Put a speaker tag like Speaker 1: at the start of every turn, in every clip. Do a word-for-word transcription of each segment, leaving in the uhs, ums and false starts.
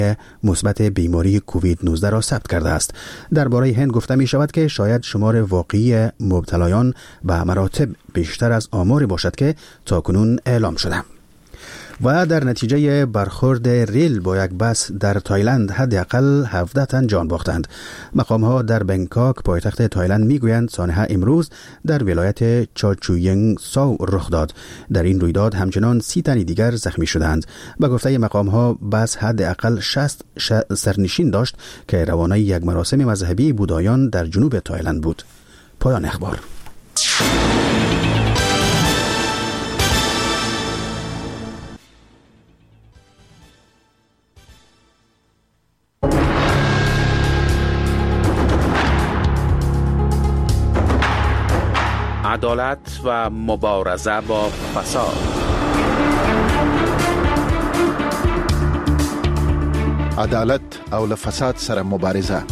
Speaker 1: مثبت بیماری کووید نوزده را ثبت کرده است. درباره هند گفته می شود که شاید شمار واقعی مبتلایان به مراتب بیشتر از آماری باشد که تاکنون اعلام شده. و در نتیجه برخورد ریل با یک بس در تایلند حداقل هفده تن جان باختند. مقام‌ها در بنکاک پایتخت تایلند میگویند سانحه امروز در ولایت چاچوینگ ساو رخ داد. در این رویداد همچنان سی تن دیگر زخمی شدند. به گفته مقام‌ها بس حداقل شصت سرنشین داشت که روانه یک مراسم مذهبی بودایان در جنوب تایلند بود. پایان اخبار.
Speaker 2: عدالت و مبارزه با فساد.
Speaker 3: عدالت او له فساد سره مبارزه.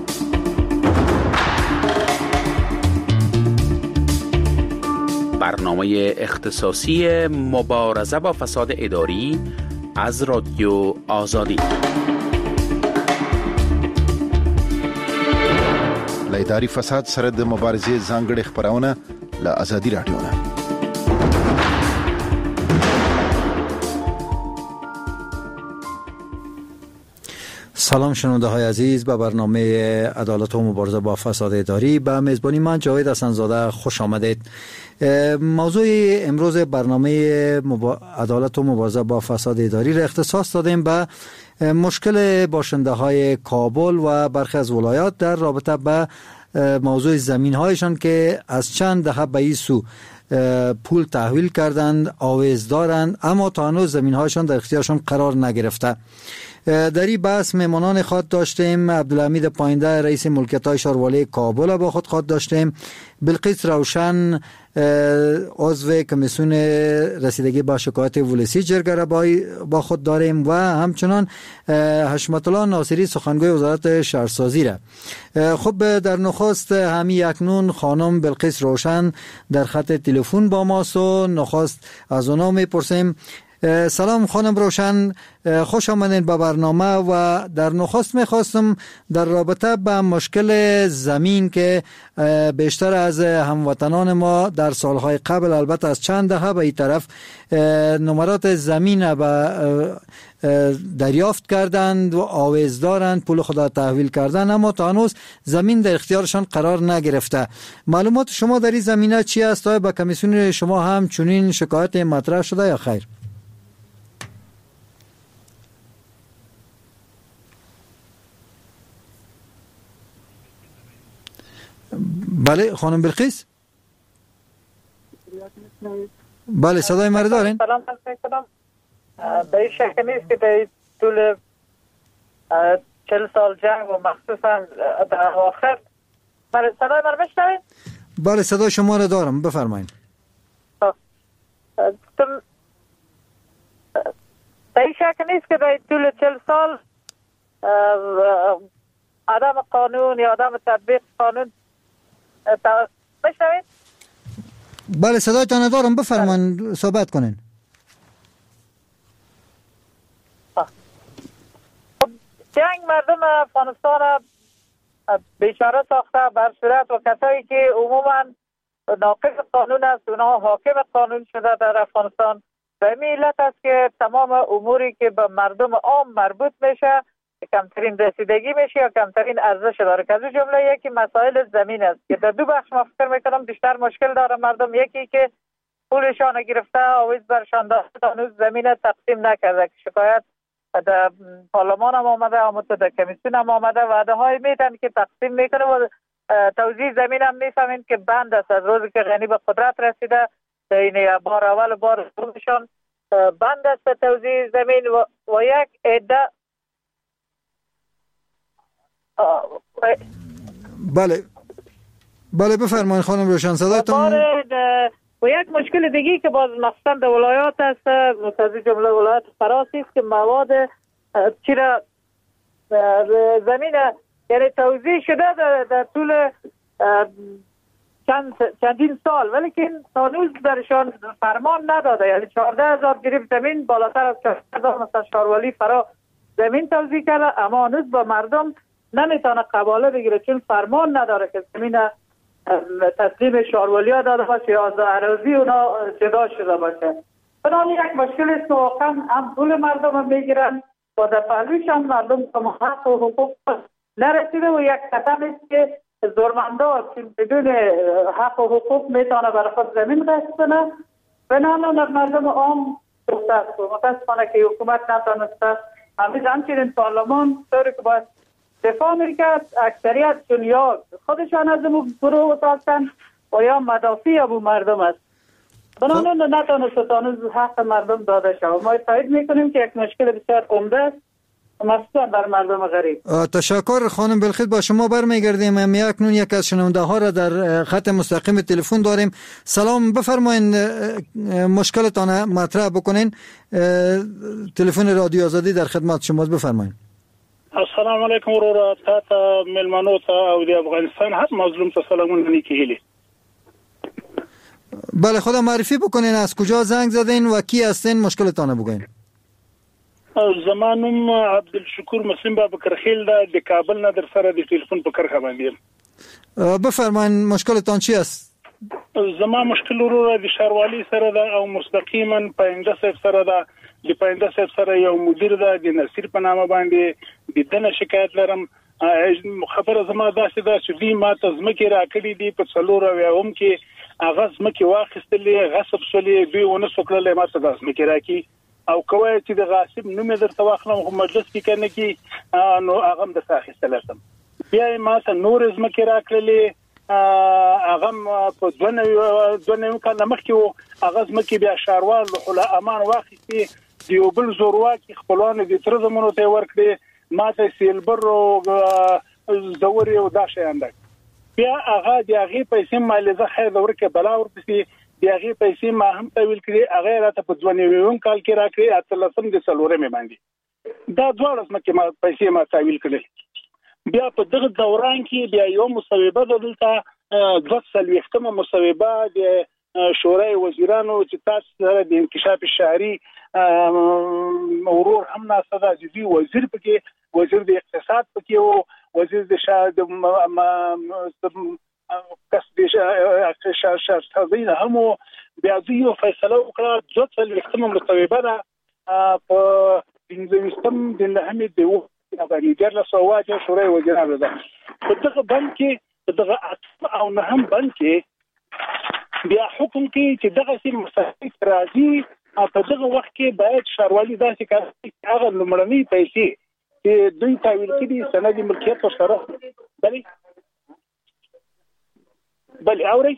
Speaker 2: برنامه اختصاصی مبارزه با فساد اداری از رادیو آزادی.
Speaker 3: له اداري فساد سره د مبارزې ځانګړي خبرونه له آزادي رادیو نه.
Speaker 4: سلام شنونده های عزیز، به برنامه عدالت و مبارزه با فساد اداری به میزبانی من جاوید حسن‌زاده خوش آمدید. موضوع امروز برنامه مبا... عدالت و مبارزه با فساد اداری را اختصاص دادیم به مشکل باشنده های کابل و برخی از ولایات در رابطه به موضوع زمین هایشان که از چند دهه به این سو پول تحویل کردند، آویز دارند، اما تا هنوز زمین هایشان در اختیارشان قرار نگرفته. در این بحث مهمانان خود داشتیم. عبدالحمید پاینده رئیس ملکیت های شهروالی کابل با خود خود داشتیم. بلقیس روشن عضو کمیسیون رسیدگی با شکایت ولسی جرگه با خود داریم و همچنان حشمت الله ناصری سخنگوی وزارت شهرسازی را. خب در نخست همی اکنون خانم بلقیس روشن در خط تلفن با ماست و نخست از اونا میپرسیم. سلام خانم روشن، خوش آمدین به برنامه و در نخست میخواستم در رابطه با مشکل زمین که بیشتر از هموطنان ما در سالهای قبل البته از چند دهه به این طرف نمرات زمین به دریافت کردند و آویز دارند، پول خدا تحویل کردند، اما تا هنوز زمین در اختیارشان قرار نگرفته. معلومات شما در این زمینه چی است؟ آیا به کمیسیون شما هم چنین شکایت مطرح شده یا خیر؟ بله خانم بلقیس. بله صدای ما رو دارین؟
Speaker 5: سلام علیکم. به این شکل نیست که در طول چهل سال جنگ و مخصوصا در آخر بله صدای ما رو بشنوین؟
Speaker 4: بله صدای شما رو دارم، بفرمایین.
Speaker 5: به این شکل نیست که در طول چهل سال عدم قانون یا عدم تطبیق قانون بشنوید؟
Speaker 4: بله صدایتان دارم، بفرمایید صحبت کنین.
Speaker 5: جنگ مردم افغانستان بیچاره ساخته بر صورت و کسایی که عموما ناقض قانون است اونها حاکم قانون شده در افغانستان. به این علت است که تمام اموری که به مردم عام مربوط میشه کمترین رسیدگی میشه یا کمترین ارزش داره، که از اون جمله یکی مسائل زمین است که در دو بخش ما فکر میکنم بیشتر مشکل داره مردم. یکی که پولشان گرفته آویز برشان داده هنوز زمین تقسیم نکرده که شکایت در پارلمان هم آمده، آمده در کمیسیون هم آمده، وعده های میدن که تقسیم میکنه و توزیع زمین هم میفهمین که بند است. از روزی که غنی به قدرت رسیده این بار اول بار دومشان بند است به توزیع زمین و, و یک عده
Speaker 4: بله بله بفرمایید خانم روشن صداتون.
Speaker 5: و یک مشکل دیگه که باز مخصوصا در ولایات است، از جمله ولایت فراسی است که مواد چرا زمین یعنی توزیع شده در, در طول چند چندین سال ولی که هنوز درشان فرمان نداده، یعنی چهارده هزار گریب زمین بالاتر از چهارده هزار مثلا شاروالی فرا زمین توزیع کرده، اما هنوز با مردم نمیتونه قباله بگیره چون فرمان نداره که زمین تسلیم شارولیا داده باشه یا از اراضی اونا جدا شده باشه. بنابراین یک مشکل است که واقعا هم پول مردم هم میگیرن و در پهلویش هم مردم به حق و حقوق نرسیده و یک قدم است که زورمندا بدون حق و حقوق میتونه برای خود زمین غصب کنه. بنابراین مردم عام سخته است و متاسفانه که حکومت نتونسته همیشه همچنین پارلمان طوری که باید دفاع میکرد، اکثریت چون یا خودشان از اون گروه ساختن و یا مدافع ابو مردم است. بنابراین نتونسته تانوز حق مردم داده شود. ما تایید میکنیم که یک مشکل بسیار عمده است مخصوصا در مردم غریب.
Speaker 4: تشکر خانم بلخیت. با شما برمیگردیم. اکنون یک از شنونده ها را در خط مستقیم تلفن داریم. سلام، بفرمایید مشکلتان مطرح بکنین. تلفن رادیو آزادی در خدمت شماست، بفرمایید.
Speaker 6: السلام علیکم ورور تا ملمنو تا او دی افغانستان هر مظلوم ته سلامونه نیکی هیلی.
Speaker 4: بله، خدا معرفی بکنین، از کجا زنگ زدین و کی هستین، مشکلتان بگین.
Speaker 6: زمانم عبدالشکور مسلم بابکر خیل ده د کابل نه در سره د تلیفون په کرخه باندې.
Speaker 4: بفرمایئ مشکلتان چی است؟
Speaker 6: زما مشکل ورور د شاروالي سره ده او مستقیما پاینده صاحب سره ده. د پاینده صاحب سره یو مدیر ده د نصیر په نامه باندې د دنه شکایت لرم. خبره زما داسې ده چې دوی ما ته ځمکې راکړي دي په څلور اویاوم کې هغه ځمکې واخیستلې، غصب شولې، دوی ونه سو کړلی ما ته دا ځمکې راکړي او کوی چې د غاصب نوم یې درته واخلم خو مجلس کې کنه کې نو هغه هم درته اخیستلی شم. بیا یې ما ته نورې ځمکې راکړلې، هغه هم په دوه نوي کاله مخکې و. هغه ځمکې بیا ښاروال روح امان واخیستې، د یو بل زورواکي خپلوانو د تره زمونو ته یې ورکړې، ما ته سیلبر او زورې او دا شیان ده. بیا هغه د هغې پیسې مالیزه خیر ده ورکړې بلا ورپسې د هغې پیسې ما هم تحویل کړې، هغه یې راته په دوه نوي کال کې راکړې اتلسم د څلورمې باندې. دا دواړه ځمکې ما پیسې ما تحویل کړې. بیا په دغه دوران کې بیا یو مصوبه ده دلته دوه څلوېښتمه مصوبه د شورای وزیرانو چې تاسو سره د انکشاف شهري ورور هم ناسته ده، چې دوی وزیر پکې، وزیر د اقتصاد پکې و، وزیر د شهرسازۍ نه هم و. بیا دوی یو فیصله وکړه دوه څلوېښتمه مصوبه ده په پنځه ویشتم د نهمې د اووه باندې دیارلس سوه اووه اتیا شورای وزیرانو ده. په دغه بند کې په دغه اتم او نهم بند کې بیا حکم کوي چې دغسې مسایل راځي په دغه وخت کې باید ښاروالي داسې کار وکړي چې هغه لومړنۍ پیسې چې دوی تحویل کړي سند ملکیت ورسره بلې بلې اورئ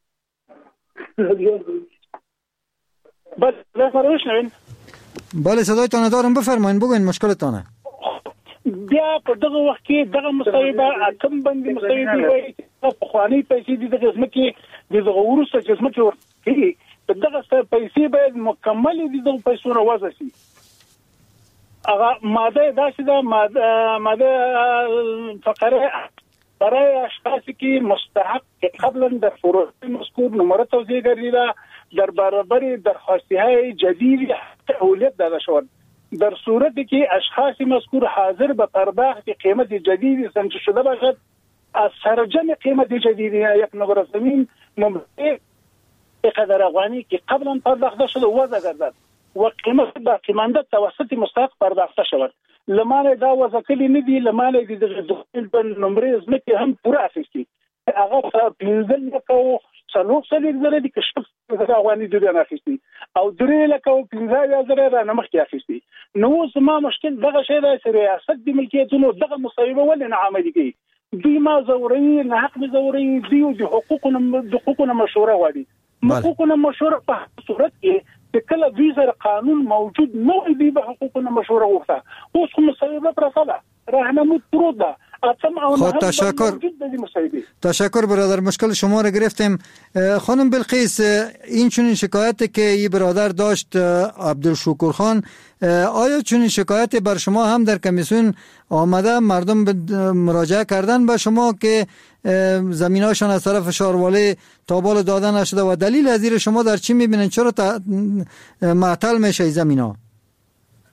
Speaker 6: بله فرمایش
Speaker 4: بله صدایتان دارم، بفرمایید بگوین مشکلتانه.
Speaker 6: بیا په دغه وخت کې دغه مصوبه اتم بندي مصوبه وایي چې پخوانۍ پیسې دي دغه ځمکې د دغه وروسته چې ځمکې ورکړي په دغه پیسې باید مکملې د دغو پیسو نه وضع شي. هغه ماده داسې ده، ماده فقره برای اشخاصی که مستحق قبلا در فروع مذکور نمره توزیع گردیده در برابر درخواستی‌های جدید اولویت داده شود. در صورتی که اشخاص مذکور حاضر به پرداخت قیمت جدید سنجش شده باشد، از سرجم قیمت جدید یک نمره زمین ممکن قدر افغانی که قبلا پرداخته شده وضع گردد و قیمت باقی مانده توسط مستحق پرداخته شود. لمانه دا وضع کلی ندی، لمانه دی دخل بن نمره ځمکې هم پوره اخیستي، هغه پنځه لکه او څلور څلوېښت زره دي که شپږ افغاني دوی نه اخیستي او درې لکه او پنځه اویا زره رانه مخکې اخیستي. نو اوس زما مشکل دغه شی دی چې ریاست د ملکیتونو دغه مصوبه ولې نه عملي کوي؟ دوی ما ځوروي، ناحق مې ځوروي، دوی د حقوقو د حقوقو نه مشوره غواړي. حقوقو نه مشوره په صورت کې چې کله دوی سره قانون موجود نه وي دوی به حقوقو نه مشوره غوښته. اوس خو مصوبه پرته ده، راهنمود پروت ده.
Speaker 4: خود تشکر تشکر برادر، مشکل شما را گرفتیم. خانم بلقیس، این چنین شکایتی که این برادر داشت عبدالشکور خان، آیا چنین شکایتی بر شما هم در کمیسیون آمده؟ مردم مراجعه کردن به شما که زمیناشان از طرف شارواله تابال دادن نشده و دلیل از این شما در چی میبینن؟ چرا معطل میشه زمینا؟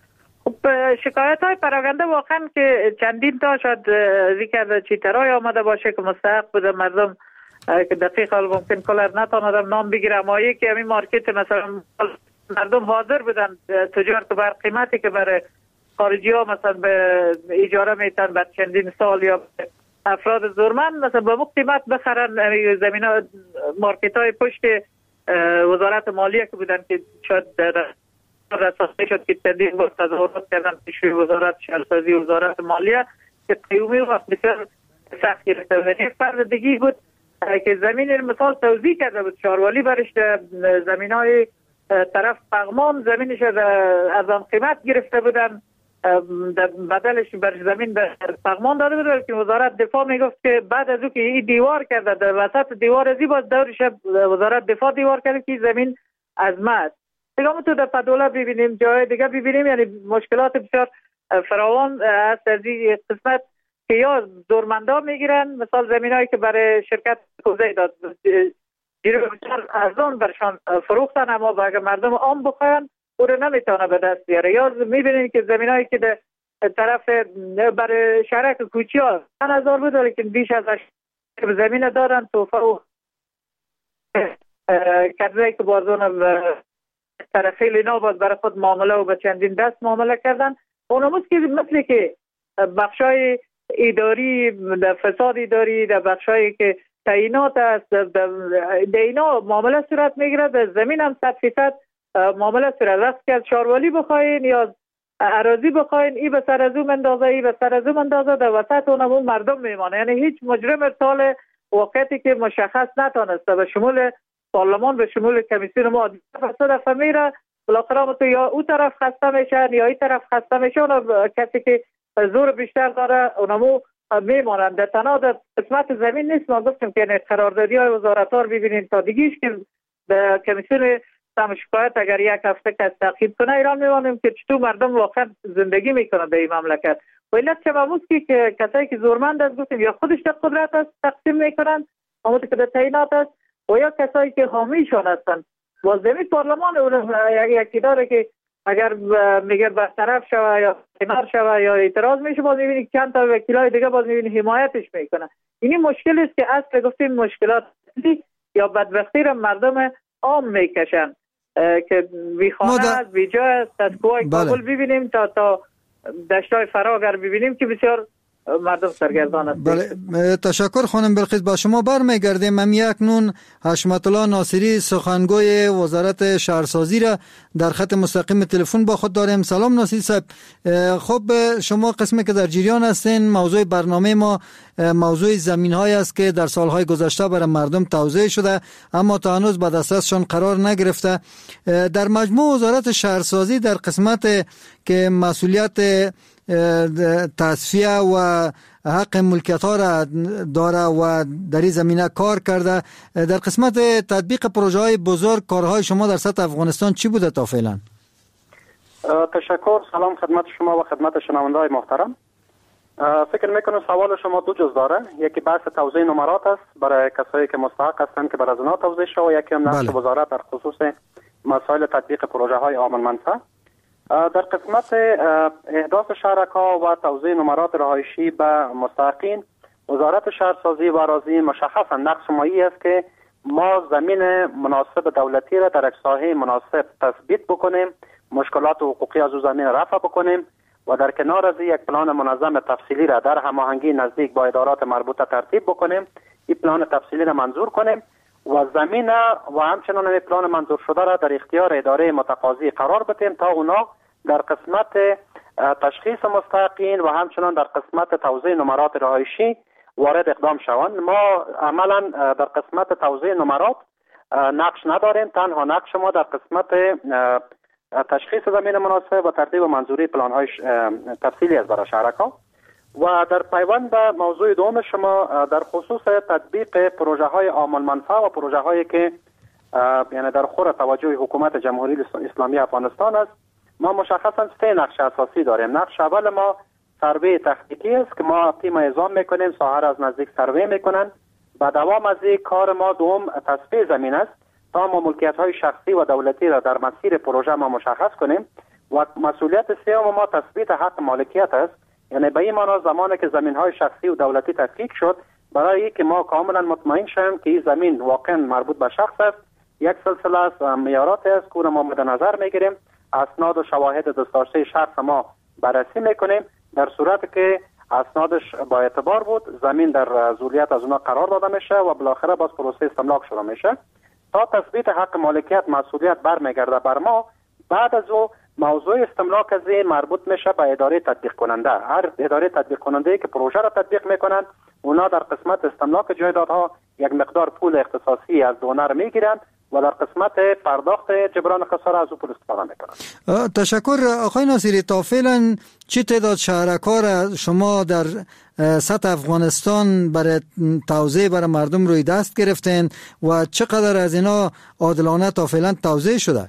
Speaker 5: شکایت های پراکنده واقعا که چندین تا شاید ذکر چیترای آمده باشه که مستحق بوده مردم که دقیق حال ممکن کلر نتاندم نام بگیرم. اما یکی همین مارکت مثلا مردم حاضر بودن تجار که بر قیمتی که برای خارجی ها مثلا به اجاره میتن بعد چندین سال یا افراد زورمند مثلا به مو قیمت بخرن. زمین ها مارکت های پشت وزارت مالیه که بودن که شاید رسانه شد که چندین بار تظاهرات کردن پیش وزارت شهرسازی وزارت مالیه که قیومی و بسیار سخت گرفته بود. یک فرد دیگه بود که زمین مثال توضیح کرده بود شاروالی برش زمین های طرف پغمان زمینش از آن قیمت گرفته بودن بدلش بر زمین به پغمان داده بود که وزارت دفاع میگفت که بعد از او که این دیوار کرده در وسط دیوار ازی باز دورش وزارت دفاع دیوار کرده که زمین از مد دیگه تو در پدوله ببینیم جای دیگه ببینیم. یعنی مشکلات بسیار فراوان است از این قسمت که یا زورمندا میگیرن مثال زمینایی که برای شرکت کوزه داد جیرو بسیار ارزان برشان فروختن اما اگر مردم عام بخواین او رو نمیتونه به دست بیاره. یا میبینید که زمینایی که در طرف برای شرک کوچی ها چند هزار بود لیکن بیش از زمین دادن توفه و کرده که بازون طرفی لینا باز برای خود معامله و به چندین دست معامله کردن. اونموز که مثل که بخشای اداری در فساد اداری در بخشایی که تعیینات است در اینا معامله صورت میگیره. در زمین هم صد فیصد معامله صورت است که از شاروالی بخواین یا اراضی بخواین ای به سر از اون اندازه ای به سر از اون اندازه در وسط اونمون مردم میمانه. یعنی هیچ مجرم ارسال واقعیتی که مشخص نتانسته به شمول پارلمان به شمول کمیسیون ما فساد دفعه میره بالاخره تو یا او طرف خسته میشن یا این طرف خسته میشن. کسی که زور بیشتر داره اونمو میمانند. در تنها در قسمت زمین نیست. ما گفتیم که قراردادی های وزارت ها رو ببینیم تا دیگیش که به کمیسیون سم شکایت اگر یک هفته که تعقیب کنه ایران میمانیم که چطور مردم واقعا زندگی میکنه به این مملکت. و علت چه مبوز که کسایی که زورمند است گفتیم یا خودش در قدرت است تقسیم میکنن اما که در تعیینات است و یا کسایی که حامیشان هستند. وزیر پارلمان یکی داره که اگر میگه برطرف شوه یا کنار شوه یا اعتراض میشه باز میبینی چند تا وکیلای دیگه باز میبینی حمایتش میکنه. اینی مشکل است که اصل گفتیم مشکلات یا بدبختی را مردم عام میکشن که بی خانه است بی جای است. از کوه کابل ببینیم تا تا دشتای فراگر ببینیم که بسیار مردم سرگردان است.
Speaker 4: بله تشکر خانم بلقیس. با شما برمیگردیم. من اکنون حشمت الله ناصری سخنگوی وزارت شهرسازی را در خط مستقیم تلفن با خود داریم. سلام ناصری صاحب. خب شما قسمی که در جریان هستین موضوع برنامه ما موضوع زمین های است که در سالهای گذشته برای مردم توزیع شده اما تا هنوز به دسترسشان قرار نگرفته. در مجموع وزارت شهرسازی در قسمت که مسئولیت تصفیه و حق ملکیت ها را داره و در این زمینه کار کرده. در قسمت تطبیق پروژه های بزرگ کارهای شما در سطح افغانستان چی بوده تا فعلا؟
Speaker 7: تشکر. سلام خدمت شما و خدمت شنونده های محترم. فکر میکنم سوال شما دو جز داره. یکی بحث توزیع نمرات است برای کسایی که مستحق هستند که بر از اونها توزیع شود و یکی هم نقش بله. وزارت در خصوص مسائل تطبیق پروژه های عام المنفعه. در قسمت اهداف شرکا و توزیع نمرات رهایشی به مستحقین وزارت شهرسازی و اراضی مشخصا نقش مایی است که ما زمین مناسب دولتی را در یک ساحه مناسب تثبیت بکنیم، مشکلات حقوقی از او زمین رفع بکنیم و در کنار از یک پلان منظم تفصیلی را در هماهنگی نزدیک با ادارات مربوطه ترتیب بکنیم. این پلان تفصیلی را منظور کنیم و زمین و همچنان این پلان منظور شده را در اختیار اداره متقاضی قرار بدیم تا اونا در قسمت تشخیص مستحقین و همچنان در قسمت توزیع نمرات رهایشی وارد اقدام شوند. ما عملا در قسمت توزیع نمرات نقش نداریم. تنها نقش ما در قسمت تشخیص زمین مناسب و ترتیب و منظوری پلان های تفصیلی است برای شهرکا. و در پیوند به موضوع دوم شما در خصوص تطبیق پروژه های عام المنفعه و پروژه هایی که یعنی در خور توجه حکومت جمهوری اسلامی افغانستان است، ما مشخصا سه نقش اساسی داریم. نقش اول ما سروی تحقیقی است که ما تیم اعزام میکنیم، ساحه از نزدیک سروی میکنن. با دوام از این کار ما دوم تصفیه زمین است تا ما ملکیت های شخصی و دولتی را در مسیر پروژه ما مشخص کنیم و مسئولیت سوم ما تثبیت حق مالکیت است. یعنی به این معنا زمانی که زمین‌های شخصی و دولتی تفکیک شد، برای اینکه ما کاملا مطمئن شویم که این زمین واقعا مربوط به شخص است، یک سلسله از معیارات است که ما مد نظر میگیریم، اسناد و شواهد دسترسی شخص ما بررسی میکنیم. در صورتی که اسنادش با اعتبار بود، زمین در ذولیت از اونها قرار داده میشه و بالاخره باز پروسه استملاک شروع میشه. تا تثبیت حق مالکیت مسئولیت برمیگرده بر ما. بعد از او موضوع استملاک از مربوط میشه به اداره تطبیق کننده. هر اداره تطبیق کننده که پروژه را تطبیق میکنند، اونا در قسمت استملاک جایدادها یک مقدار پول اختصاصی از دونر میگیرند و در قسمت پرداخت جبران خسارت از او پول استفاده میکنند.
Speaker 4: تشکر آقای ناصری. تا فعلا چه تعداد شهرکار شما در سطح افغانستان برای توزیع برای مردم روی دست گرفتین و چقدر از اینا عادلانه تا فعلا توزیع شده؟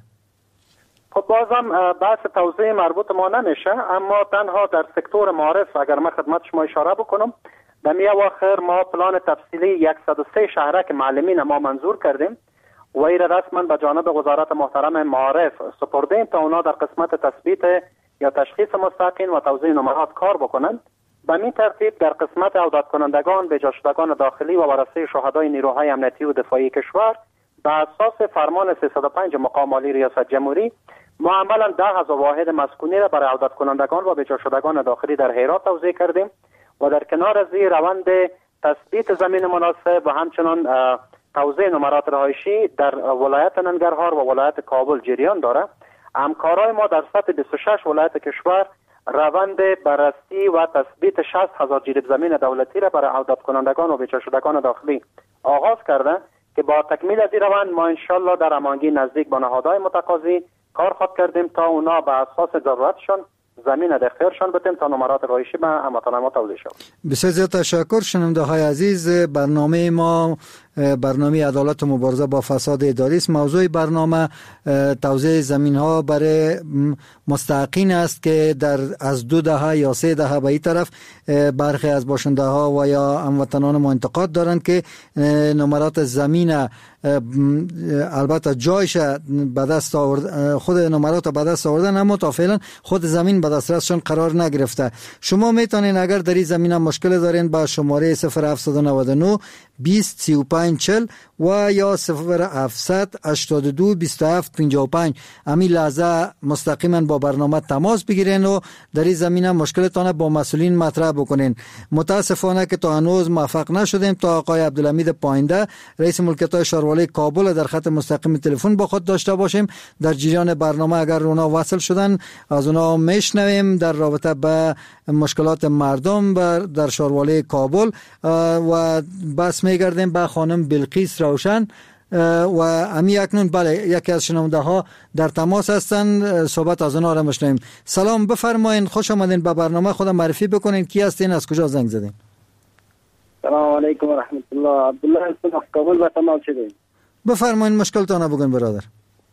Speaker 7: خب بازم بحث توزیع مربوط ما نمیشه، اما تنها در سکتور معارف اگر من خدمت شما اشاره بکنم، در می اواخر ما پلان تفصیلی صد و سه شهرک معلمین ما منظور کردیم و این رسما به جانب وزارت محترم معارف سپردیم تا اونا در قسمت تثبیت یا تشخیص مستحقین و توزیع نمرات کار بکنند. به این ترتیب در قسمت عودت کنندگان به جا شدگان داخلی و ورثه شهدای نیروهای امنیتی و دفاعی کشور به اساس فرمان سیصد و پنج مقام عالی ریاست جمهوری ما عملا ده هزار واحد مسکونی را برای عودت کنندگان و به جا شدگان داخلی در هرات توزیع کردیم و در کنار از این روند تثبیت زمین مناسب و همچنان توزیع نمرات رهایشی در ولایت ننگرهار و ولایت کابل جریان داره. همکارای ما در سطح بیست و شش ولایت کشور روند بررسی و تثبیت شصت هزار جریب زمین دولتی را برای عودت کنندگان و به جا شدگان داخلی آغاز کرده که با تکمیل از این روند ما انشالله در هماهنگی نزدیک با نهادهای متقاضی کار خواهد کردیم تا اونا به اساس ضرورتشون زمین در اختیارشان بدیم تا نمرات رهایشی به هموطنان ما توزیع شود.
Speaker 4: بسیار زیاد تشکر. شنونده های عزیز، برنامه ما برنامه عدالت و مبارزه با فساد اداری است. موضوع برنامه توزیع زمین ها برای مستحقین است که در از دو دهه یا سه دهه به این طرف برخی از باشنده ها و یا هموطنان ما انتقاد دارند که نمرات زمین البته جایش به دست آورد، خود نمرات به دست آوردن، اما تا فعلا خود زمین به دسترسشون قرار نگرفته. شما میتونین اگر در این زمینه مشکل دارین با شماره صفر هفت نه نه بیست سی و پنج چهل و یا صفر هفت هشتاد و دو بیست و هفت پنجاه و پنج امی لحظه مستقیما با برنامه تماس بگیرین و در این زمینه مشکلتان با مسئولین مطرح بکنین. متاسفانه که تا هنوز موفق نشدیم تا آقای عبدالحمید پاینده رئیس ملکیت شهروالی کابل در خط مستقیم تلفن با خود داشته باشیم. در جریان برنامه اگر اونا وصل شدن از اونا میشنویم در رابطه به مشکلات مردم در شهروالی کابل و بس میگردیم به خانم بلقیس روشن و امی اکنون بله یکی از شنونده ها در تماس هستند، صحبت از اونا را میشنویم. سلام، بفرمایید، خوش آمدین به برنامه. خودم معرفی بکنین، کی هستین، از کجا زنگ زدین؟
Speaker 8: سلام علیکم و رحمت الله. عبدالله هستم از کابل و تماس شدیم.
Speaker 4: بفرمایید مشکلتان بگین برادر.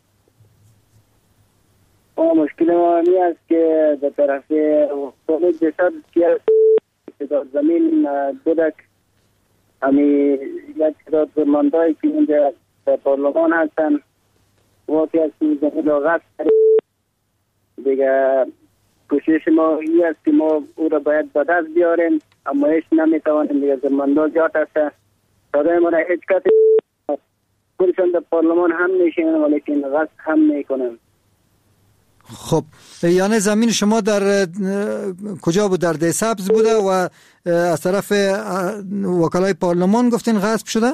Speaker 8: ما مشکل ما این است که در طرف وقت جسد که زمین بودک امی یک تعداد فرماندهایی که اینجا در پارلمان هستن واقعی از که زمین را غصب دیگه کوشش ما این است که ما او را باید به دست بیاریم، اما هیچ نمیتوانیم دیگه. زمانده جات هست داده ما را هیچ کسی خودشان در پارلمان هم میشین ولیکن غصب هم میکنن.
Speaker 4: خب یعنی زمین شما در کجا بود؟ در ده سبز بوده و از طرف وکلای پارلمان گفتین غصب شده؟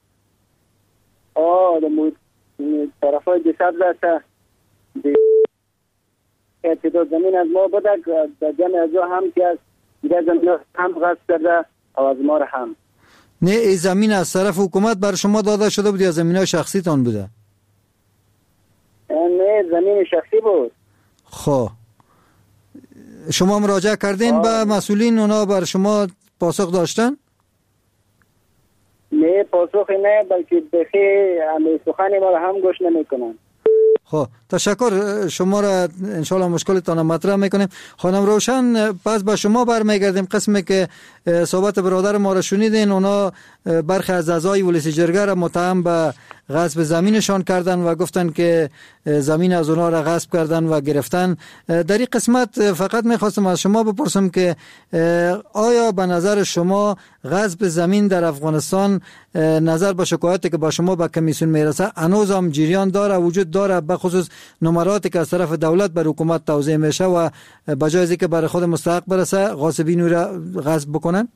Speaker 8: آه در طرف های ده سبز هست اعتداد زمین از ما بوده در جمع از هم که از دیگه زمین هم غصب کرده و از ما را هم.
Speaker 4: نه این زمین از طرف حکومت بر شما داده شده بود یا زمین های شخصی تان بوده؟
Speaker 8: نه زمین شخصی بود.
Speaker 4: خب شما مراجعه کردین به مسئولین، اونا بر شما پاسخ داشتن؟
Speaker 8: نه پاسخ نه، بلکه بخی همه سخن ما را هم گوش نمی کنن.
Speaker 4: خب تشکر، شما را انشالله مشکلتان مطرح میکنیم. خانم روشن، پس به شما برمیگردیم. قسمی که صحبت برادر ما را شنیدین، اونا برخی از اعضای ولسی جرگه را متهم به غصب زمینشان کردن و گفتن که زمین از اونها را غصب کردن و گرفتن. در این قسمت فقط میخواستم از شما بپرسم که آیا به نظر شما غصب زمین در افغانستان نظر به شکایاتی که با شما به کمیسیون میرسه هنوز هم جریان داره، وجود داره، به خصوص نمراتی که از طرف دولت بر حکومت توزیع میشه و به جای از اینکه برای خود مستحق برسه غاصبین را غصب بکنن؟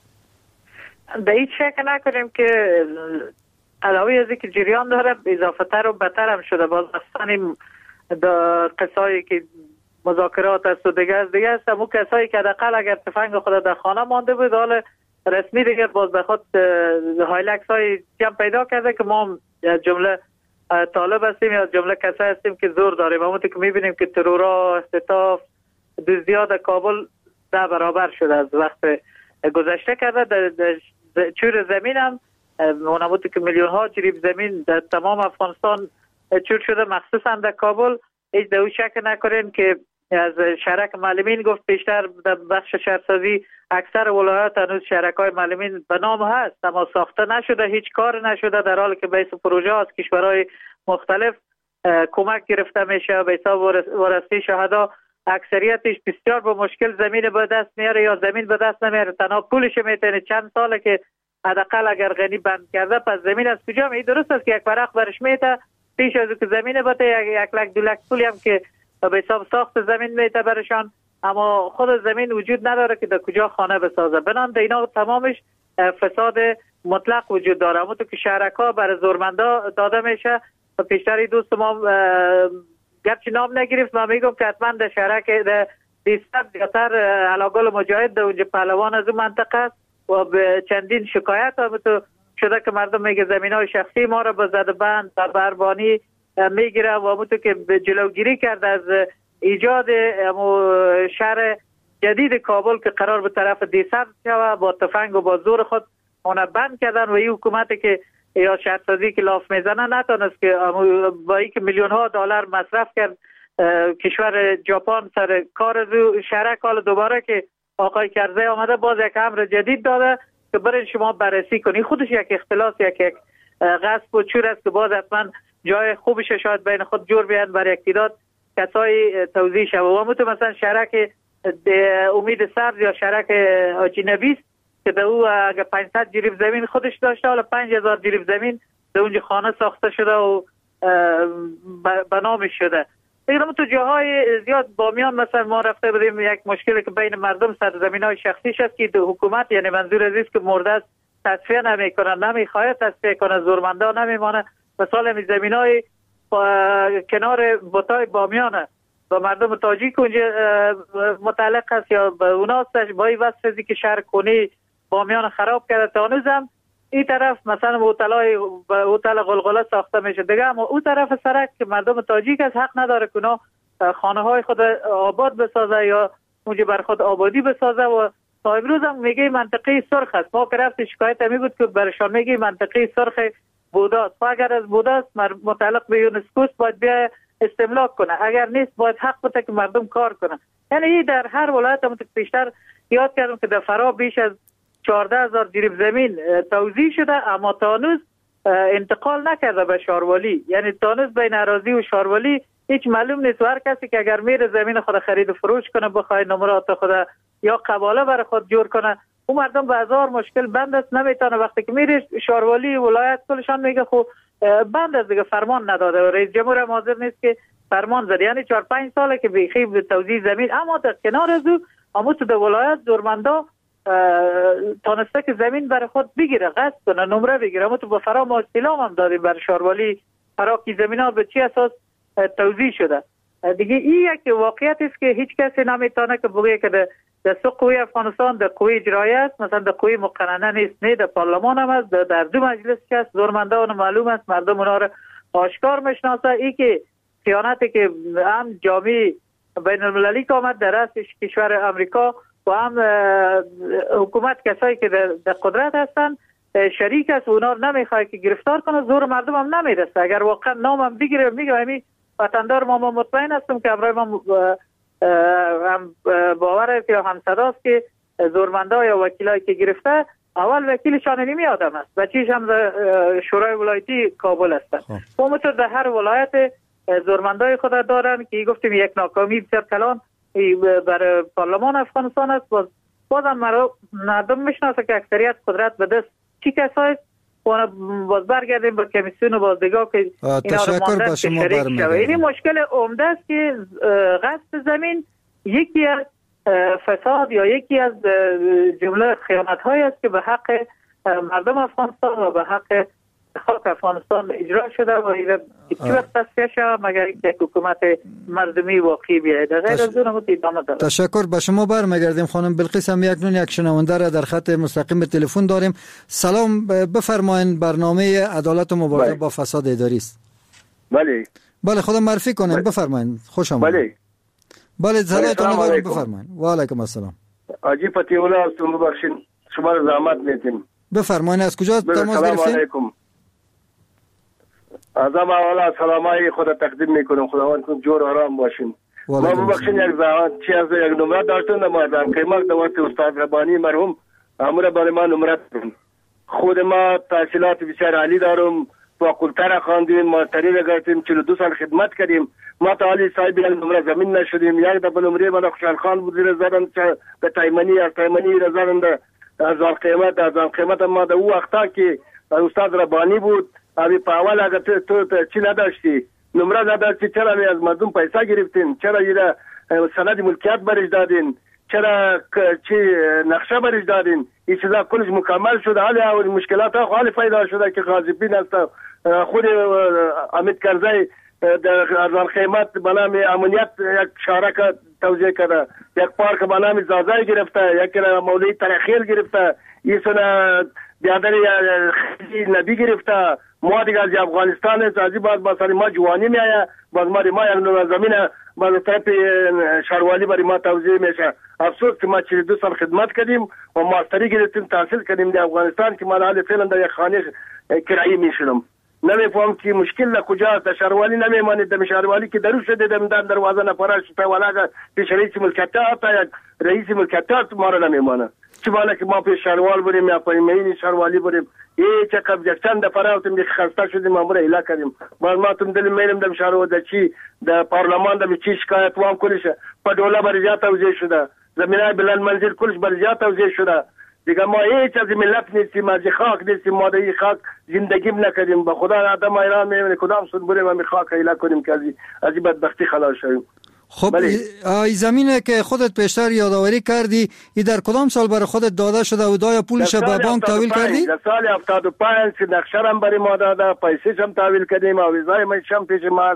Speaker 5: به هیچ شک نکنیم که علاوه از اینکه جریان داره اضافه تر و بدتر هم شده. باز اصلا در قصایی که مذاکرات است و دیگه از دیگه است، همون کسایی که حداقل اگر تفنگ خود در خانه مانده بود حال رسمی دیگه باز به خود هایلکس های جمع پیدا کرده که ما جمله طالب هستیم یا جمله کسایی هستیم که زور داریم. همونطور که میبینیم که ترورا، اختطاف، دزدی‌ها در کابل ده برابر شده از وقت گذشته کرده. در, در چور زمین هم همونطور که میلیون ها جریب زمین در تمام افغانستان چور شده، مخصوصا در کابل. هیچ دو شک نکنین که از شرک معلمین گفت پیشتر در بخش شهرسازی اکثر ولایات هنوز شرکای معلمین به نام هست اما ساخته نشده، هیچ کار نشده، در حالی که به حساب پروژه از کشورهای مختلف کمک گرفته میشه. به حساب ورثه شهدا اکثریتش بسیار با مشکل زمین به دست میاره یا زمین به دست نمیاره، تنها پولش میتونه. چند ساله که حداقل اگر غنی بند کرده پس زمین از کجا می؟ درست است که یک ورق برش میته پیش از که زمین بده یک لک دو لک پولی هم که به حساب ساخت زمین میته برشان، اما خود زمین وجود نداره که در کجا خانه بسازه. بنان در اینا تمامش فساد مطلق وجود داره. همونطور که شهرک‌ها برای زورمندا داده میشه. پیشتر دوست ما گرچه نام نگرفت، من میگم که حتما در شهرک در دیستر دیاتر علاقال مجاهد در اونجا پهلوان از اون منطقه است و به چندین شکایت هم تو شده که مردم میگه زمین های شخصی ما را به زد بند در بربانی میگیره و همونطور که به جلوگیری کرد از ایجاد شهر جدید کابل که قرار به طرف دیسر شود با تفنگ و با زور خود اون بند کردن و این حکومتی که یا شهرسازی که لاف میزنه نتونست که با اینکه میلیون ها دلار مصرف کرد کشور ژاپن سر کار دو شهرک، حال دوباره که آقای کرزی آمده باز یک امر جدید داده که برین شما بررسی کنی. خودش یک اختلاس یک یک غصب و چور است که باز حتما جای خوبش شاید بین خود جور بیان برای اقتداد کسای توزیع شده. و همونطور مثلا شهرک امید سرد یا شهرک حاجی نویس که در او اگر پانصد جریب زمین خودش داشته، حالا پنج هزار جریب زمین در اونجا خانه ساخته شده و به نامش شده. دیگه تو جاهای زیاد بامیان مثلا ما رفته بودیم، یک مشکلی که بین مردم سر زمین های شخصیش است که حکومت یعنی منظور عزیز که مرده است تصفیه نمیکنه، نمیخواد تصفیه کنه، زورمندا نمیمانه. مثال می زمین های کنار بوتای بامیانه و مردم تاجیک اونجا متعلق است یا به اوناستش با این وصف که شهر کنی بامیان خراب کرده. تا هنوزم این طرف مثلا هتل‌های هتل غلغله ساخته میشه دیگه، اما اون طرف سرک که مردم تاجیک از حق نداره که اونا خانه های خود آباد بسازه یا اونجا بر خود آبادی بسازه. و تا امروز هم میگه منطقه سرخ است. ما که رفت شکایت می بود که برشان میگه منطقه سرخ بوداست و اگر از بوداست متعلق به یونسکو باید بیا استملاک کنه، اگر نیست باید حق بده که مردم کار کنه. یعنی این در هر ولایت هم پیشتر یاد کردم که در فرا بیش از چهارده هزار جریب زمین توزیع شده اما تا هنوز انتقال نکرده به شاروالی. یعنی تا هنوز بین اراضی و شاروالی هیچ معلوم نیست. هر کسی که اگر میره زمین خود خرید و فروش کنه بخواد نمرات خود یا قباله برای خود جور کنه، اون مردم به هزار مشکل بند است، نمیتونه. وقتی که میره شاروالی ولایت کلشان میگه خب بند است دیگه، فرمان نداده و رئیس جمهور هم حاضر نیست که فرمان زده. یعنی چهار پنج ساله که بیخی به توزیع زمین، اما در کنار از او اما تو در ولایت زورمندا تانسته که زمین برای خود بگیره، غصب کنه، نمره بگیره. اما تو به فرا ما استلام هم دادیم برای شاروالی فرا کی زمین ها به چی اساس توزیع شده. دیگه این یک واقعیت است که هیچ کسی نمیتونه که بگه که در سو قوی افغانستان در قوی اجرایی است، مثلا در قوی مقننه نیست، نه در پارلمان هم است، در دو مجلس است. زورمندان معلوم است، مردم اونا رو آشکار میشناسه. ای که خیانتی که هم جامعه بین المللی که آمد در رأس کشور امریکا و هم حکومت کسایی که در, در قدرت هستن شریک است و اونا رو نمیخواد که گرفتار کنه، زور مردم هم نمیرسه. اگر واقعا نام هم بگیره میگه همین وطندار ما, ما مطمئن هستم که امرای ما هم باور است یا هم صداست که زورمندا یا وکیلایی که گرفته اول وکیلشان نمی آدم است، بچیش هم شورای ولایتی کابل است. همونطور در هر ولایت زورمندای خود دارن که گفتیم یک ناکامی بسیار کلان برای پارلمان افغانستان است. باز بازم مردم میشناسه که اکثریت قدرت به دست چی کسایی است. باز برگردیم به کمیسیون و بازدگاه که اینا رو ماندن که شریک شوه. این مشکل عمده است که غصب زمین یکی از فساد یا یکی از جمله خیانت های است که به حق مردم افغانستان و به حق خاک افغانستان اجرا شده و این چی وقت تصفیه شود مگر اینکه حکومت مردمی واقعی بیاید. غیر از اون هم ادامه داره.
Speaker 4: تشکر. به شما برمیگردیم. خانم بلقیس هم یک نون یک شنونده را در خط مستقیم تلفن داریم. سلام، بفرمایید. برنامه عدالت و مبارزه با فساد اداری است.
Speaker 9: بله
Speaker 4: بله خودم معرفی کنید. بفرمایید. خوش آمدید.
Speaker 9: بله
Speaker 4: بله سلام علیکم. بفرمایید. و علیکم السلام.
Speaker 9: حاجی فتی‌الله هستم. ببخشید شما را زحمت میدیم.
Speaker 4: بفرمایید. از کجا تماس گرفتید؟
Speaker 9: سلام علیکم. از ما اولا سلامای خود تقدیم میکنم. خداوند کن جور آرام باشین. ما ببخشید یک زحمت چی از یک نمره داشتم ما در قیمت دوات استاد ربانی مرحوم امر برای ما نمره دادن. خود ما تحصیلات بسیار عالی دارم. فاکولته را خواندیم، ماستری را گرفتیم، چهل و دو سال خدمت کردیم. ما تا حالی صاحب یک نمره زمین نشدیم. یک دفعه نمره من خوشحال خان بود زیر زدن به تایمنی از تایمنی را زدن از آن قیمت از آن قیمت ما در او وقتا که استاد ربانی بود. ابی په اول هغه ته ته چی نه داشتی نمره نداشتی، چرا از مردم پیسې گرفتین، چرا یې سند ملکیت برش دادین، چرا چی نقشه برش دادین. این چیزا کلش مکمل شده. حالی اول مشکلات ها حالی پیدا شده که غاضبین است. خود امید کرزی در از قیمت به نام امنیت یک شارک توزیع کرده، یک پارک به نام زازای گرفته، یک مولوی ترخیل گرفته، این سنا بیادر نبی گرفته. ما دیگه از افغانستان است. از این بعد با سر ما جوانی می آید. باز ما ما یک نوع زمین باز طرف شاروالی برای ما توزیع میشه. افسوس که ما چهل و دو سال خدمت کردیم و ماستری گرفتیم، تحصیل کردیم در افغانستان که ما حال فعلا در یک خانه کرایی میشونم. نمیفهم که مشکل در کجاست. در شاروالی نمیمانید. در شاروالی که درو شده در دروازه نپرش شده ولا پیش رئیس ملکیت تا یک رئیس ملکیت ما را نمیمانه. چه بالا که ما پیش شاروال بریم یا پای مین شاروالی بریم. ای چه قبل چند دفعه راوتم دی خسته شدیم امور اله کردیم. باز ما تم دل میلم در شارو د چی د پارلمان د چی شکایت وام کلیش په دوله برجا توزیع شده. زمینای بلند منزل کلش برجا توزیع شده. دیگه ما هیچ از ملت نیستیم، از خاک نیستیم. ما در خاک زندگی نکردیم. به خدا آدم ایران میمونه کدام سود بریم ما خاک اله کنیم که از از بدبختی خلاص شویم.
Speaker 4: خب ای زمینه که خودت پیشتر یادآوری کردی ای در کدام سال برای خودت داده شده و دایا پولش به بانک تحویل کردی؟
Speaker 9: در سال هفتاد و پنج که نقشه هم برای ما داده، پیسه هم تحویل کردیم، آویزای ما هم پیش ما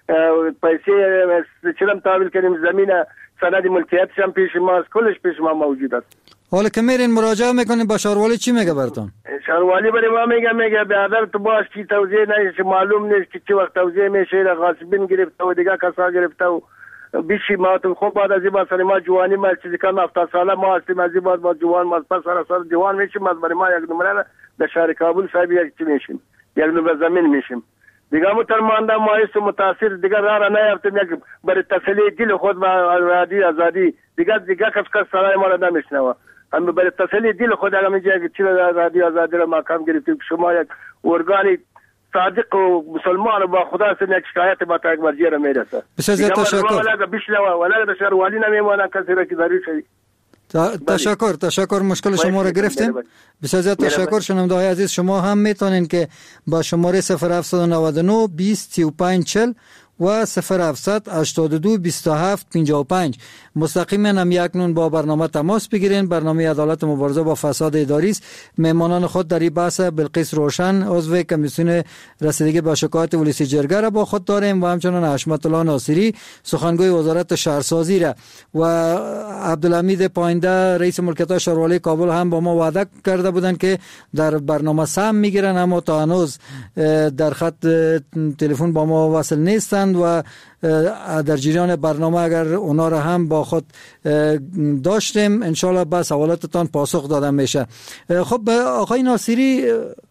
Speaker 9: پیسه چلم تحویل کردیم، زمین سند ملکیت هم پیش ما است، کلش پیش ما موجود است.
Speaker 4: حالا که میرین مراجعه میکنین با شاروالی چی میگه براتون؟
Speaker 9: شاروالی برای ما میگه میگه بیادر تو باش کی توزیع نشه، معلوم نیست که چه وقت توزیع میشه. غاصبین گرفته و دیگه کسا گرفته و بیشی ما تو خوب بعد از این بعد سر ما جوانی ما چیزی کم هفتاد ساله ما هستیم. از این بعد ما جوان ما پس سر سر جوان میشیم. از برای ما یک نمره در شهر کابل صاحب یک چی میشیم، یک نمره زمین میشیم. دیگه مترمانده ما است متاثر دیگه را نیافتیم یک برای تسلی دل خود و آزادی آزادی دیگه دیگه کس کس سرای ما را نمیشنوه. هم برای تسلی دل خود اگه میگه که چی آزادی آزادی را ما کم گرفتیم. شما یک ارگانی صادق و مسلمان با خدا سن یک شکایت با تا یک مرجع را میرسه.
Speaker 4: بسیار تشکر.
Speaker 9: ولا بشنوه ولا در شاروالی نمیمونه کسی را که داری شي.
Speaker 4: تشکر تشکر. مشکل شما را گرفتیم. بسیار تشکر. شنونده های عزیز شما هم میتونین که با شماره صفر هفت نه نه بیست سی و پنج چهل و صفر هفتصد هشتاد و دو بیست و هفت پنجاه و پنج مستقیما هم یکنون با برنامه تماس بگیرین. برنامه عدالت و مبارزه با فساد اداری است. مهمانان خود در این بحث بلقیس روشن عضو کمیسیون رسیدگی با شکایات ولسی جرگه را با خود داریم و همچنین حشمت الله ناصری سخنگوی وزارت شهرسازی را و عبدالحمید پاینده رئیس ملکیت شاروالی کابل هم با ما وعده کرده بودند که در برنامه سهم میگیرن، اما تا هنوز در خط تلفن با ما وصل نیستند و در جریان برنامه اگر اونا را هم با خود داشتیم انشالله به سوالاتتان پاسخ داده میشه. خب آقای ناصری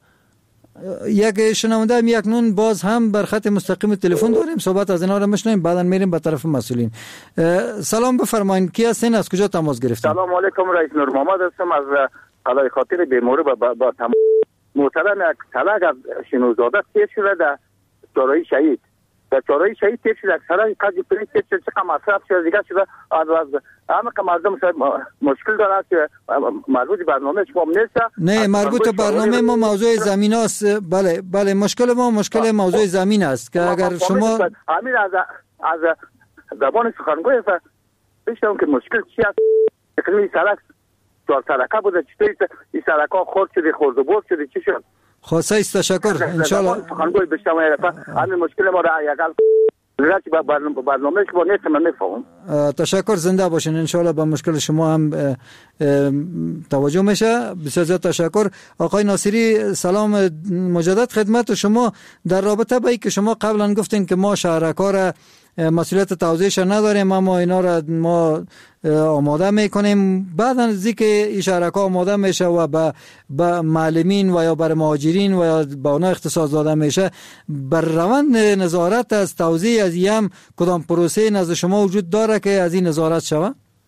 Speaker 4: یک شنونده هم یک نون باز هم بر خط مستقیم تلفن داریم، صحبت از اینا را میشنویم بعدا میریم به طرف مسئولین. سلام بفرمایید، کی هستین، از کجا تماس گرفتین؟
Speaker 10: سلام علیکم، رئیس نور محمد هستم از علای خاطر بیماری با با, با محترم یک تلق از شنوزاده تیر شده در چارای شهید در چارای شهید تیر شده اکثرا قدر پرین تیر شده چقدر مصرف شده دیگه شده همه که مردم مشکل داره که مربوط برنامه شما نیست.
Speaker 4: نه مربوط برنامه ما موضوع زمین است. بله بله مشکل ما مشکل موضوع زمین است که اگر شما
Speaker 10: همین از از زبان سخنگوی است بشتم که مشکل چی است. اقلیمی سرک چهار سرکه بوده چطوری این سرک ها خورد شده خورد و برد شده چی شد؟
Speaker 4: خواسته است تشکر انشالله
Speaker 10: سخنگوی بشتم همین مشکل ما را یکل لذت با برنامه شما نیست من میفهمم.
Speaker 4: تشکر زنده باشین انشالله با مشکل شما هم توجه میشه. بسیار زیاد تشکر. آقای ناصری سلام مجدد خدمت شما. در رابطه با اینکه شما قبلا گفتین که ما شهرکار مسئولیت توزیعش نداریم اما اینا را ما آماده میکنیم بعد از اینکه این شهرکا آماده میشه و به با معلمین و یا بر مهاجرین و یا با اونا اختصاص داده میشه بر روند نظارت از توزیع از یم کدام پروسه نزد شما وجود داره که از این نظارت شوه؟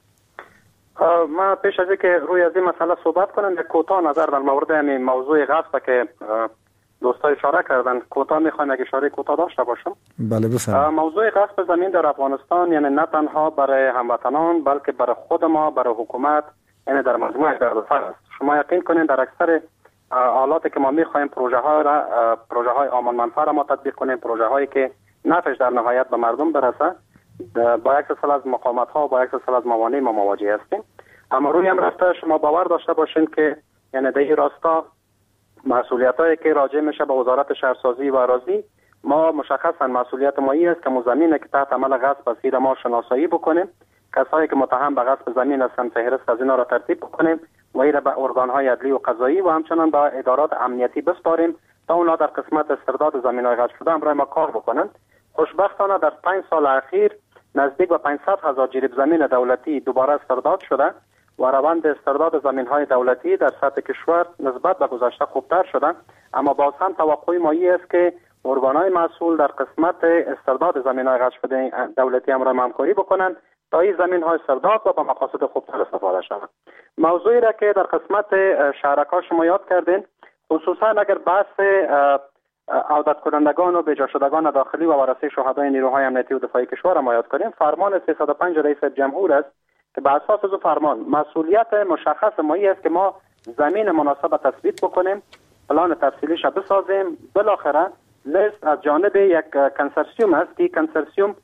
Speaker 7: ما پیش از اینکه روی از این مسئله صحبت کنم یک کوتاه نظر در مورد همین موضوع غصب که دوستای اشاره کردن کوتاه میخوایم یک اشاره کوتاه داشته باشم.
Speaker 4: بله بفرمایید.
Speaker 7: موضوع غصب زمین در افغانستان یعنی نه تنها برای هموطنان بلکه برای خود ما برای حکومت یعنی در مجموع دردسر است. شما یقین کنید در اکثر حالاتی که ما میخوایم پروژه ها را پروژه های آمان منفعه را ما تطبیق کنیم پروژه هایی که نفعش در نهایت به مردم برسه با یک سلسله از مقاومت ها با یک سلسله از موانع ما مواجه هستیم. اما روی هم رفته شما باور داشته باشین که یعنی در این راستا مسئولیتایی که راجع میشه به وزارت شهرسازی و اراضی ما مشخصا مسئولیت ما این است که زمینی که تحت عمل غصب است ما شناسایی بکنیم کسایی که متهم به غصب زمین هستند فهرست از اینا را ترتیب بکنیم و این را به ارگان‌های عدلی و قضایی و همچنان به ادارات امنیتی بسپاریم تا اونا در قسمت استرداد زمین‌های غصب شده برای ما کار بکنند. خوشبختانه در پنج سال اخیر نزدیک به پانصد هزار جریب زمین دولتی دوباره استرداد شده و روند استرداد زمین‌های دولتی در سطح کشور نسبت به گذشته خوبتر شده اما باز هم توقع ما این است که ارگان‌های مسئول در قسمت استرداد زمین‌های غصب شده دولتی هم را همکاری بکنند تا این زمین‌های استرداد و به مقاصد خوبتر استفاده شود. موضوعی را که در قسمت شهرک‌ها شما یاد کردین خصوصا اگر بحث عودت کنندگان و بجا شدگان داخلی و وارثه شهدای نیروهای امنیتی و دفاعی کشور ما یاد کنیم فرمان سیصد و پنج رئیس جمهور است که به اساس از فرمان مسئولیت مشخص ما است که ما زمین مناسب تثبیت بکنیم پلان تفصیلیش بسازیم بالاخره لیست از جانب یک کنسرسیوم است که کنسرسیوم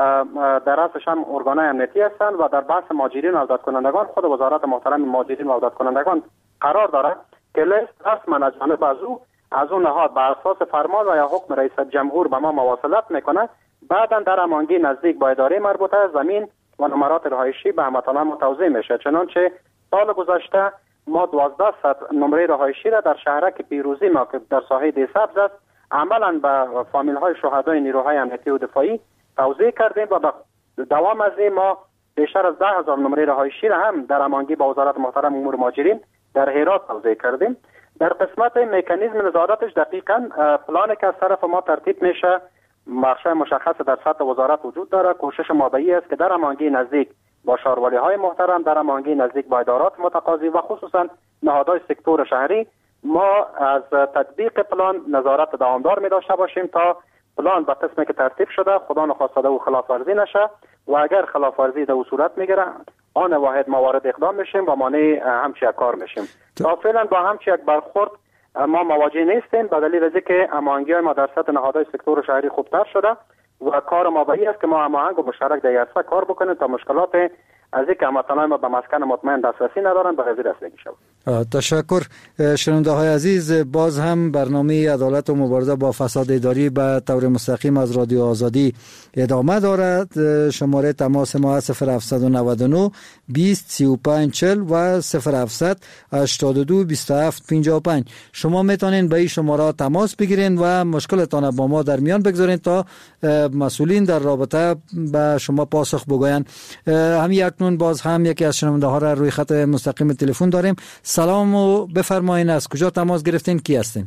Speaker 7: در رأسش هم ارگان‌های امنیتی هستند و در بحث مهاجرین و عودت کنندگان خود وزارت محترم مهاجرین و عودت کنندگان قرار دارد که لیست رسما از جانب از او از اون نهاد بر اساس فرمان و یا حکم رئیس جمهور به ما مواصلت میکنه بعدا در امانگی نزدیک با اداره مربوطه زمین و نمرات رهایشی به هموطنان توزیع میشه. چنانچه سال گذشته ما دوازده صد نمره رهایشی را در شهرک پیروزی ما که در ساحه دیسبز است عملا به فامیل های شهدای نیروهای امنیتی و دفاعی توزیع کردیم و به دوام از این ما بیشتر از ده هزار نمره رهایشی را هم در امانگی با وزارت محترم امور مهاجرین در هرات توزیع کردیم. در قسمت مکانیزم نظارتش دقیقاً پلانی که از طرف ما ترتیب میشه بخشای مشخص در سطح وزارت وجود داره. کوشش ما به این است که در امانگی نزدیک با شاروالی های محترم در امانگی نزدیک با ادارات متقاضی و خصوصا نهادهای سکتور شهری ما از تطبیق پلان نظارت دوامدار می داشته باشیم تا پلان به قسمی که ترتیب شده خدا نخواسته او خلاف ورزی نشه و اگر خلاف ورزی در صورت میگیره آن واحد ما وارد اقدام میشیم و مانع همچی کار میشیم. تا فعلا با همچی یک برخورد ما مواجه نیستیم به دلیل از اینکه هماهنگی ما در سطح نهادهای سکتور شهری خوبتر شده و کار ما به این است که ما هماهنگ و مشترک در عرصه کار بکنیم تا مشکلات از اینکه هموطنان ما به مسکن مطمئن دسترسی ندارند به قضیه رسیدگی شود.
Speaker 4: تشکر. شنونده های عزیز باز هم برنامه عدالت و مبارزه با فساد اداری به طور مستقیم از رادیو آزادی ادامه دارد. شماره تماس ما صفر هفت نه نه بیست سی و پنج چهل و صفر هفت هشتاد و دو بیست و هفت پنجاه و پنج. شما میتونین به این شماره تماس بگیرین و مشکلتان با ما در میان بگذارین تا مسئولین در رابطه به شما پاسخ بگوین. همین اکنون باز هم یکی از شنونده ها را روی خط مستقیم تلفن داریم. سلام و بفرمایین از کجا تماس گرفتین کی هستین؟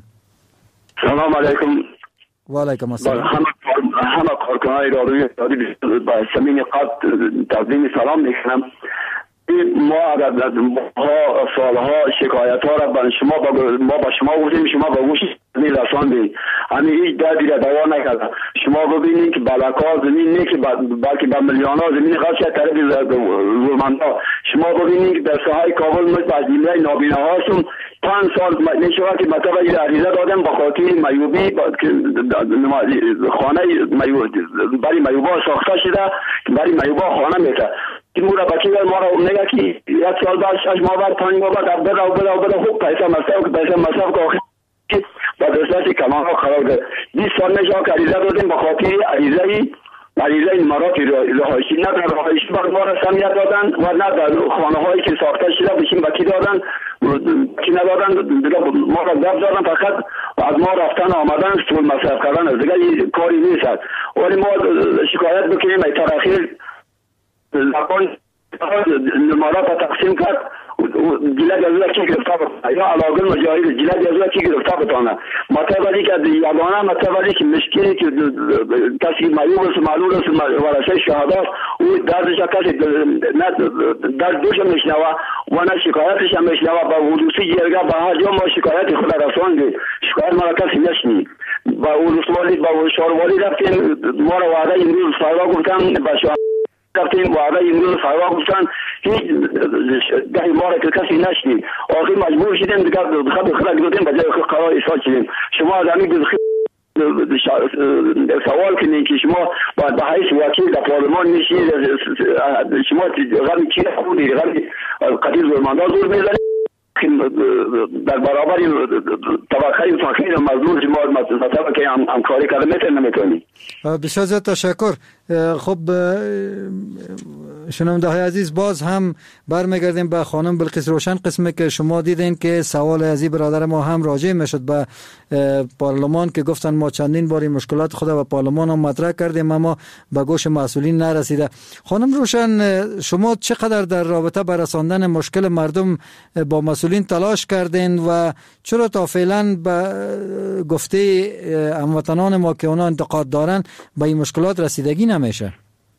Speaker 11: سلام علیکم.
Speaker 4: و علیکم السلام.
Speaker 11: همه همه کارکنان رادیوی با سمین قد تقدیم سلام میکنم. ما ها سالها شکایت ها را به شما با ما با شما گفتیم، شما با گوش رساندید، همین هیچ دردی را دوا نکرده. شما ببینید که بلکا زمین نه که بلکه به میلیون ها زمین خاص طرف زورمندا. شما ببینید که در ساحه کابل مثل از جمله نابینا هاشون پنج سال میشه که مثلا این عریضه دادن با خاطر میوبی که خانه برای میوبا ساخته شده، برای میوبا خانه میته که مورا بچه ما را نگه که یک سال بعد شش ماه بعد پنج ماه بعد بده و بده و بده خوب پیسه مصرف که پیسه مصرف که آخر که با دسترسی کمان ها خراب ده. بیست سال میشه که عریضه دادیم با خاطر عریضه ای عریضه این مرات رهایشی، نه در رهایشی بر ما را سمیت دادن و نه در خانه هایی که ساخته شده بشین بکی دادن کی ندادن، ما را دب دادن، فقط از ما رفتن آمدن سول مصرف کردن از دیگه کاری نیست. ولی ما شکایت بکنیم ای تراخیر لکن نمارات تقسیم کرد جلد جزوه کی گرفته بتانه یا علاقل مجاهد جلد جزوه کی گرفته بتانه. مطلبی که یادانه مطلبی که مشکلی که کسی معیوب است معلول است ورسه شهادت او دردش کسی نه درد دوش میشنوه و نه شکایتش هم میشنوه. با ولوسی جرگه به هر جا ما شکایت خود رساندیم، شکایت ما را کسی نشنید. با ولوسوالی با شاروالی رفتیم، ما را وعده امروز فردا گفتن با شهادت رفتیم وعده امروز فردا گفتن هیچ دهی ما را که کسی نشنید. آخر مجبور شدیم دیگر خود خود گفتیم به جای خود قرار ایساد شدیم. شما از همین سوال کنید که شما باید به حیث وکیل در پارلمان میشید، شما غمی چی خودی غمی قدیر زورمندا زور میزنید در برابر طبقه فقیر و مظلوم شما مثلا که همکاری کرده میتونید نمیتونید.
Speaker 4: بسیار زیاد تشکر. خب شنونده های عزیز، باز هم برمیگردیم به خانم بلقیس روشن، قسمی که شما دیدین که سوال از برادر ما هم راجع میشد به پارلمان که گفتن ما چندین باری مشکلات خود به پارلمان هم مطرح کردیم اما به گوش مسئولین نرسیده. خانم روشن، شما چقدر در رابطه با رساندن مشکل مردم با مسئولین تلاش کردین و چرا تا فعلا به گفته هموطنان ما که اونا انتقاد دارن به این مشکلات رسیدگی نمیشه؟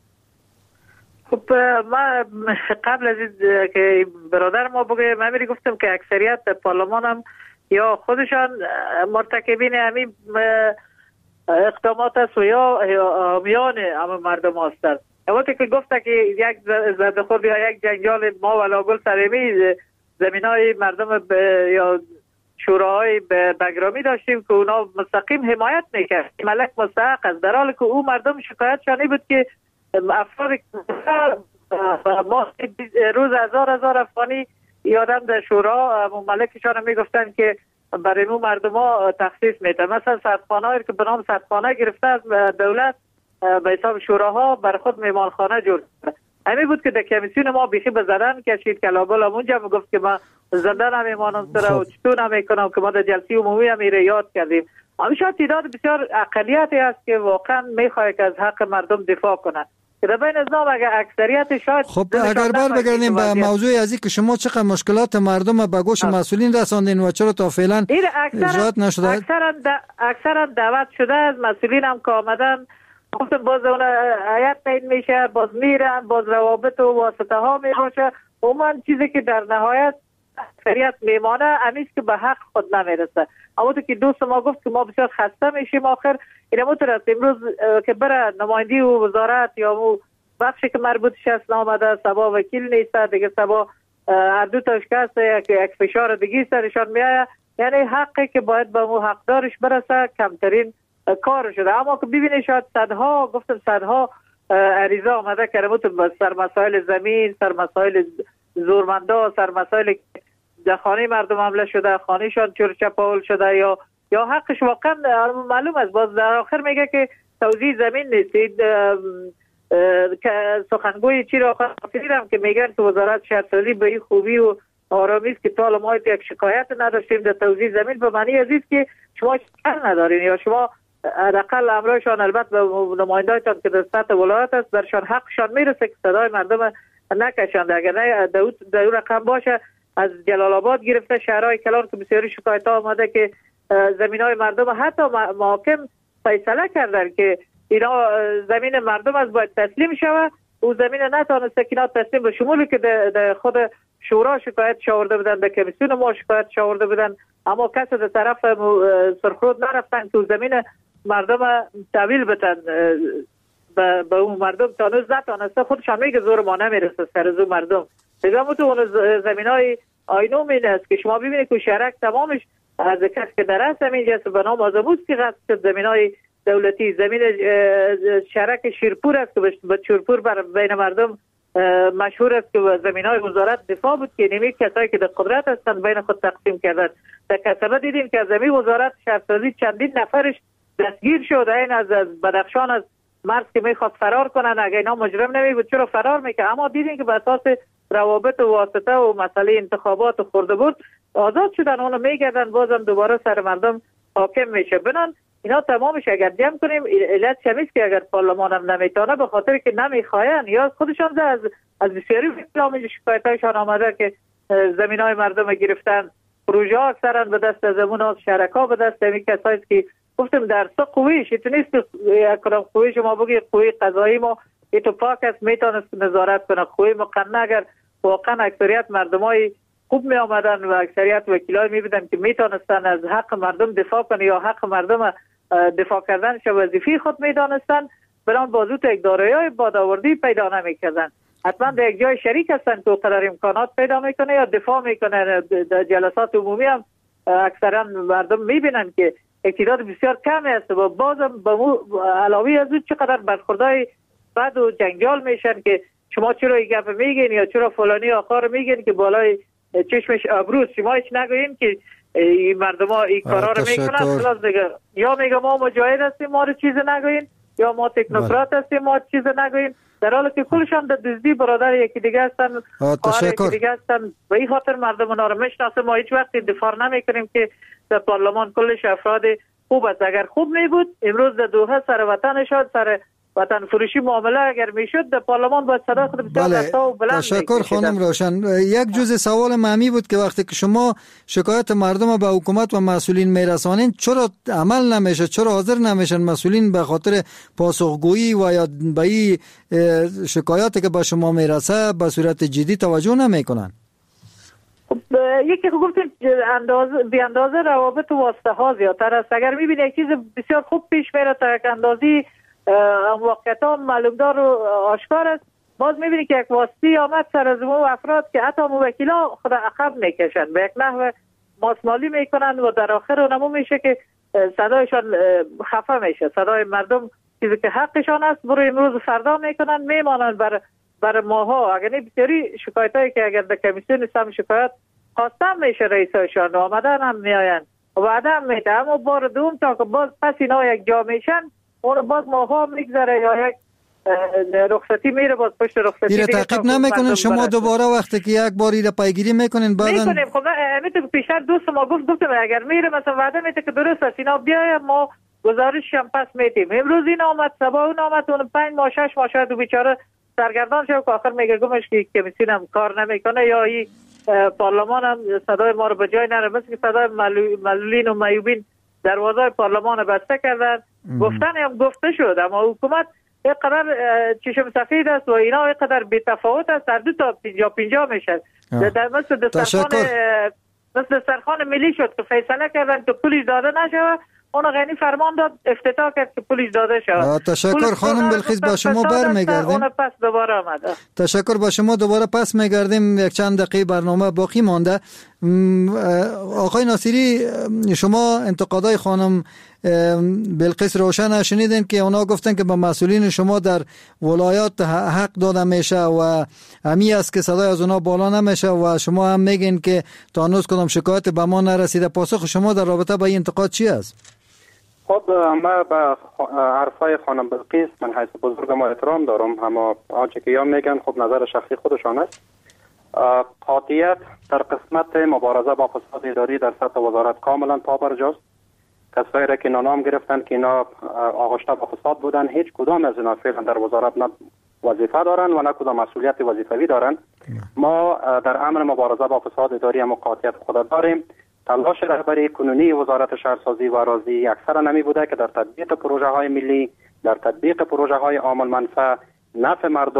Speaker 5: خب ما قبل از که برادر ما بگه من میری گفتم که اکثریت پارلمان هم یا خودشان مرتکبین همین اقدامات است و یا حامیان همه مردم هستند. وقتی که گفته که یک زده خود یا یک جنجال ما ولاگل سرمی زمین های مردم یا شوراهای بگرامی داشتیم که اونا مستقیم حمایت میکرد، ملک مستحق است، در حالی که او مردم شکایت بود که افراد ما روز هزار هزار افغانی یادم در شورا ملکشان میگفتن که برای مو مردم ها تخصیص میده. مثلا صدخانه که به نام صدخانه گرفته از دولت به حساب شوراها بر خود میمانخانه جور کرده. همین بود که در کمیسیون ما بیخی به زدن کشید که لابل همونجا میگفت که من زدن هم میمانم سره و چطور هم میکنم که ما در جلسی عمومی هم میره یاد کردیم. همیشه تعداد بسیار اقلیتی هست که واقعا میخواه که از حق مردم دفاع کنن که در بین از نام اگر اکثریت شاید.
Speaker 4: خب اگر بر بگردیم به موضوع ازی که شما چقدر مشکلات مردم به گوش مسئولین رساندین و چرا تا فعلا اجرات نشده؟
Speaker 5: اکثرا اکثرا دعوت شده از مسئولین هم که آمدن گفتم باز اون هیئت تعیین میشه، باز میرن، باز روابط و واسطه ها میباشه. عموما چیزی که در نهایت اکثریت میمانه امیست که به حق خود نمیرسه. اما تو که دوست ما گفت که ما بسیار خسته میشیم آخر این متر است امروز که بره نمایندی و وزارت یا مو بخشی که مربوطش است نامده، سبا وکیل نیست دیگه، سبا هر دو تاش کس یک فشار دیگه سرشان میایه، یعنی حقی که باید به مو حقدارش برسه کمترین کار شده. اما که ببینید شاید صدها گفتم صدها عریضه آمده کرده سر مسائل زمین، سر مسائل زورمندا، سر مسائل در خانه مردم حمله شده، خانهشان چور چپاول شده یا یا حقش واقعا معلوم است. باز در آخر میگه که توزیع زمین نیستید. که سخنگوی چی را خاطریدم که میگن که وزارت شهرسازی به این خوبی و آرامی است که تا ما یک شکایت نداشتیم در توزیع زمین، به معنی عزیز که شما شکایت ندارین یا شما حداقل امرایشان البته به نماینده‌تان که در سطح ولایت است برشان حقشان میرسه که صدای مردم نکشند. اگر نه در اون رقم باشه از جلال آباد گرفته شهرهای کلان که بسیاری شکایت ها آمده که زمینای مردم حتی محاکم فیصله کردن که اینا زمین مردم از باید تسلیم شود او زمین نتونسته که اینا تصمیم به شمولی که در خود شورا شکایت شاورده بودن، در کمیسیون ما شکایت شاورده بودن، اما کسی در طرف سرخرود نرفتن که زمین مردم تحویل بدن به اون مردم. تا هنوز نتونسته، خودشان میگه زور ما نمیرسه سر از اون مردم. دیگه تو اون زمین های آینوم این است که شما ببینید که شهرک تمامش از کسی که در اصل زمین جست به نام آزموز که غصب زمین های دولتی. زمین شهرک شیرپور است که به شیرپور بر بین مردم مشهور است که زمین های وزارت دفاع بود که نمی کسایی که در قدرت هستند بین خود تقسیم کردن. در کسبه دیدیم که زمین وزارت شهرسازی چندین نفرش دستگیر شد. این از بدخشان از مرز که میخواست فرار کنن، اگه اینا مجرم نمی بود چرا فرار میکنه؟ اما دیدیم که به اساس روابط و واسطه و مسئله انتخابات و خورده بود آزاد شدن، اونو میگردن بازم دوباره سر مردم حاکم میشه. بنان اینا تمامش اگر جمع کنیم علت چمیست که اگر پارلمان هم نمیتونه به خاطر که نمیخواین یا خودشان از از بسیاری اقلام شکایتایشان آمده که زمین های مردم گرفتن، پروژه ها اکثرا به دست از زمون ها، شرکا به دست همی کسایی که گفتم در سه قویش ایتو نیست یک قویش ما بگی قوی قضایی ما ایتو پاک است میتونست نظارت کنه. قوی مقننه اگر واقعا اکثریت مردم های خوب می آمدن و اکثریت وکیلای می بودن که میتونستن از حق مردم دفاع کنه یا حق مردم دفاع کردنش وظیفه خود میدانستن، بران بازوت یک دارایی بادآوردی پیدا نمیکردن. حتما در یک جای شریک هستن که قدر امکانات پیدا میکنه یا دفاع میکنه. در جلسات عمومی هم اکثرا مردم میبینن که اقتدار بسیار کمی است و بازم به علاوه از اون چقدر برخوردهای بد و جنجال میشن که شما چرا این گپ میگین یا چرا فلانی آقا رو میگین که بالای چشمش ابروست، شما هیچ نگوین که این مردم ها این کارا رو میکنن. خلاص دیگه یا میگه ما مجاهد هستیم ما رو چیز نگوین، یا ما تکنوکرات هستیم ما چیز نگوین، در حالی که کلشان در دزدی برادر یکی دیگه هستن، خواهر یکی دیگه هستن. به این خاطر مردم اونا رو میشناسه. ما هیچ وقت دفاع نمیکنیم که در پارلمان کلش افراد خوب است. اگر خوب می بود امروز در دوحه سر وطن شد، سر وطن فروشی معامله اگر میشد در پارلمان باید صدا خود بسیار رسا و بلند.
Speaker 4: تشکر خانم روشن. یک جزء سوال مهمی بود که وقتی که شما شکایت مردم به حکومت و مسئولین میرسانین چرا عمل نمیشه، چرا حاضر نمیشن مسئولین به خاطر پاسخگویی و یا به این شکایاتی که به شما میرسه به صورت جدی توجه نمیکنن؟
Speaker 5: یکی که گفتیم اندازه بی اندازه روابط و واسطه ها زیادتر است. اگر میبینی یک چیز بسیار خوب پیش میره تا یک اندازی واقعیت ها معلومدار و آشکار است، باز میبینی که یک واسطی آمد سر از اون افراد که حتی موکیلا خود عقب میکشن، به یک نحو ماسمالی میکنن و در آخر اونمو میشه که صدایشان خفه میشه. صدای مردم چیزی که حقشان است برو امروز فردا میکنن میمانن بر بر ماها. اگر نه بسیاری شکایت هایی که اگر در کمیسیون سم شکایت خواستم میشه رئیسایشان آمدن هم میآین و بعدا میده، اما بار دوم تا که باز پس اینا یک جا میشن اون باز ماها میگذره یا یک رخصتی میره باز پشت رخصتی
Speaker 4: دیگه تعقیب نمیکنن. شما دوباره وقتی که یک بار ایره پیگیری میکنین بعدن
Speaker 5: میکنیم. خب میتونه پیشتر دوست ما گفت گفتم اگر میره مثلا وعده میده که درست است اینا بیایم ما گزارش هم پس میدیم. امروز این آمد صبح اون آمد اون پنج ماه شش ماه شاید بیچاره سرگردان شد که آخر میگه گمش که کمیسیون هم کار نمیکنه یا این پارلمان هم صدای ما رو به جای نره. مثل که صدای معلولین و معیوبین دروازه پارلمان بسته کردن، گفتن هم گفته شد، اما حکومت یک قدر چشم سفید است و اینا یک قدر بی تفاوت است، در دو تا پینجا پینجا میشه. در مثل دسترخوان مثل دسترخوان ملی شد که فیصله کردن که پولش داده نشه، اون غنی فرمان داد افتتاح کرد که پولش داده شد.
Speaker 4: تشکر خانم بلخیس، با شما برمیگردیم.
Speaker 5: اون پس دوباره آمده.
Speaker 4: تشکر، با شما دوباره پس میگردیم. یک چند دقیقه برنامه باقی مانده. آقای ناصری، شما انتقادای خانم بلخیس روشن شنیدین که اونا گفتن که به مسئولین شما در ولایات حق داده میشه و همی است که صدای از اونا بالا نمیشه و شما هم میگین که تا هنوز کدام شکایت به ما نرسیده. پاسخ شما در رابطه با این انتقاد چی است؟
Speaker 7: خب ما به حرفای خانم بلقیس من حیث بزرگ ما احترام دارم، اما آنچه که یا میگن خب نظر شخصی خودشان است. قاطعیت در قسمت مبارزه با فساد اداری در سطح وزارت کاملا پابرجاست. کسایی را که نام گرفتن که اینا آغشته با فساد بودن، هیچ کدام از اینا فعلا در وزارت نه وظیفه دارن و نه کدام مسئولیت وظیفوی دارن. ما در امر مبارزه با فساد اداری هم قاطعیت خود داریم. تلاش رهبری کنونی وزارت شهرسازی و اراضی اکثرا نمی بوده که در تطبیق پروژه های ملی، در تطبیق پروژه های عام المنفعه نفع مردم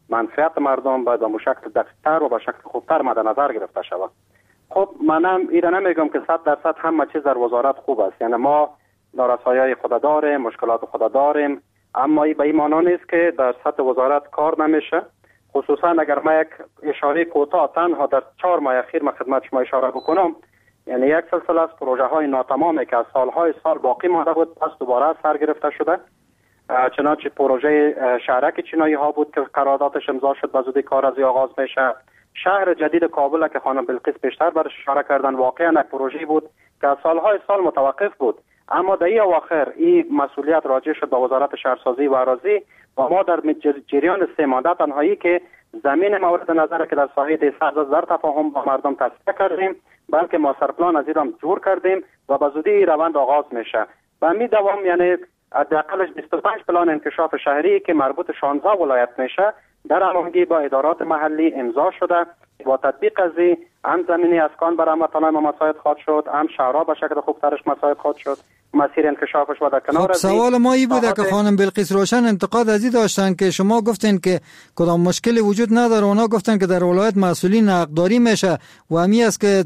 Speaker 7: منفعت مردم باید به شکل دقیق‌تر و به شکل خوبتر مد نظر گرفته شود. خب منم ایره نمیگم که صد درصد همه چیز در وزارت خوب است، یعنی ما نارسایی‌های خود داریم، مشکلات خود داریم، اما این به این معنی نیست که در سطح وزارت کار نمیشه. خصوصا اگر ما یک اشاره کوتاه تنها در چهار ماه اخیر ما خدمت شما اشاره بکنم، یعنی یک سلسله از پروژه های ناتمامی که از سالهای سال باقی مانده بود پس دوباره سر گرفته شده. چنانچه پروژه شهرک چینایی ها بود که قراردادش امضا شد، به زودی کار از آغاز میشه. شهر جدید کابل که خانم بلقیس بیشتر برش اشاره کردن، واقعا یک پروژه بود که از سالهای سال متوقف بود، اما در این اواخر این مسئولیت راجع شد به وزارت شهرسازی و اراضی و ما در جریان سه مانده تنهایی که زمین مورد نظر که در ساحه سبز در تفاهم با مردم تصفیه کردیم، بلکه ماستر پلان از ایران جور کردیم و به زودی روند آغاز میشه. و می دوام یعنی حداقلش بیست و پنج پلان انکشاف شهری که مربوط شانزده ولایت میشه در هماهنگی با ادارات محلی امضا شده. با تطبیق از این هم زمینی اسکان برای هموطنان ما مساعد خواهد شد، هم شهرها به شکل خوبترش مساعد خواهد شد، مسیر انکشافش و در کنار
Speaker 4: خب سوال ما این بوده که خانم بلقیس روشن انتقاد از این داشتن که شما گفتین که کدام مشکلی وجود نداره، اونا گفتن که در ولایت مسئولین حقداری میشه و همی است که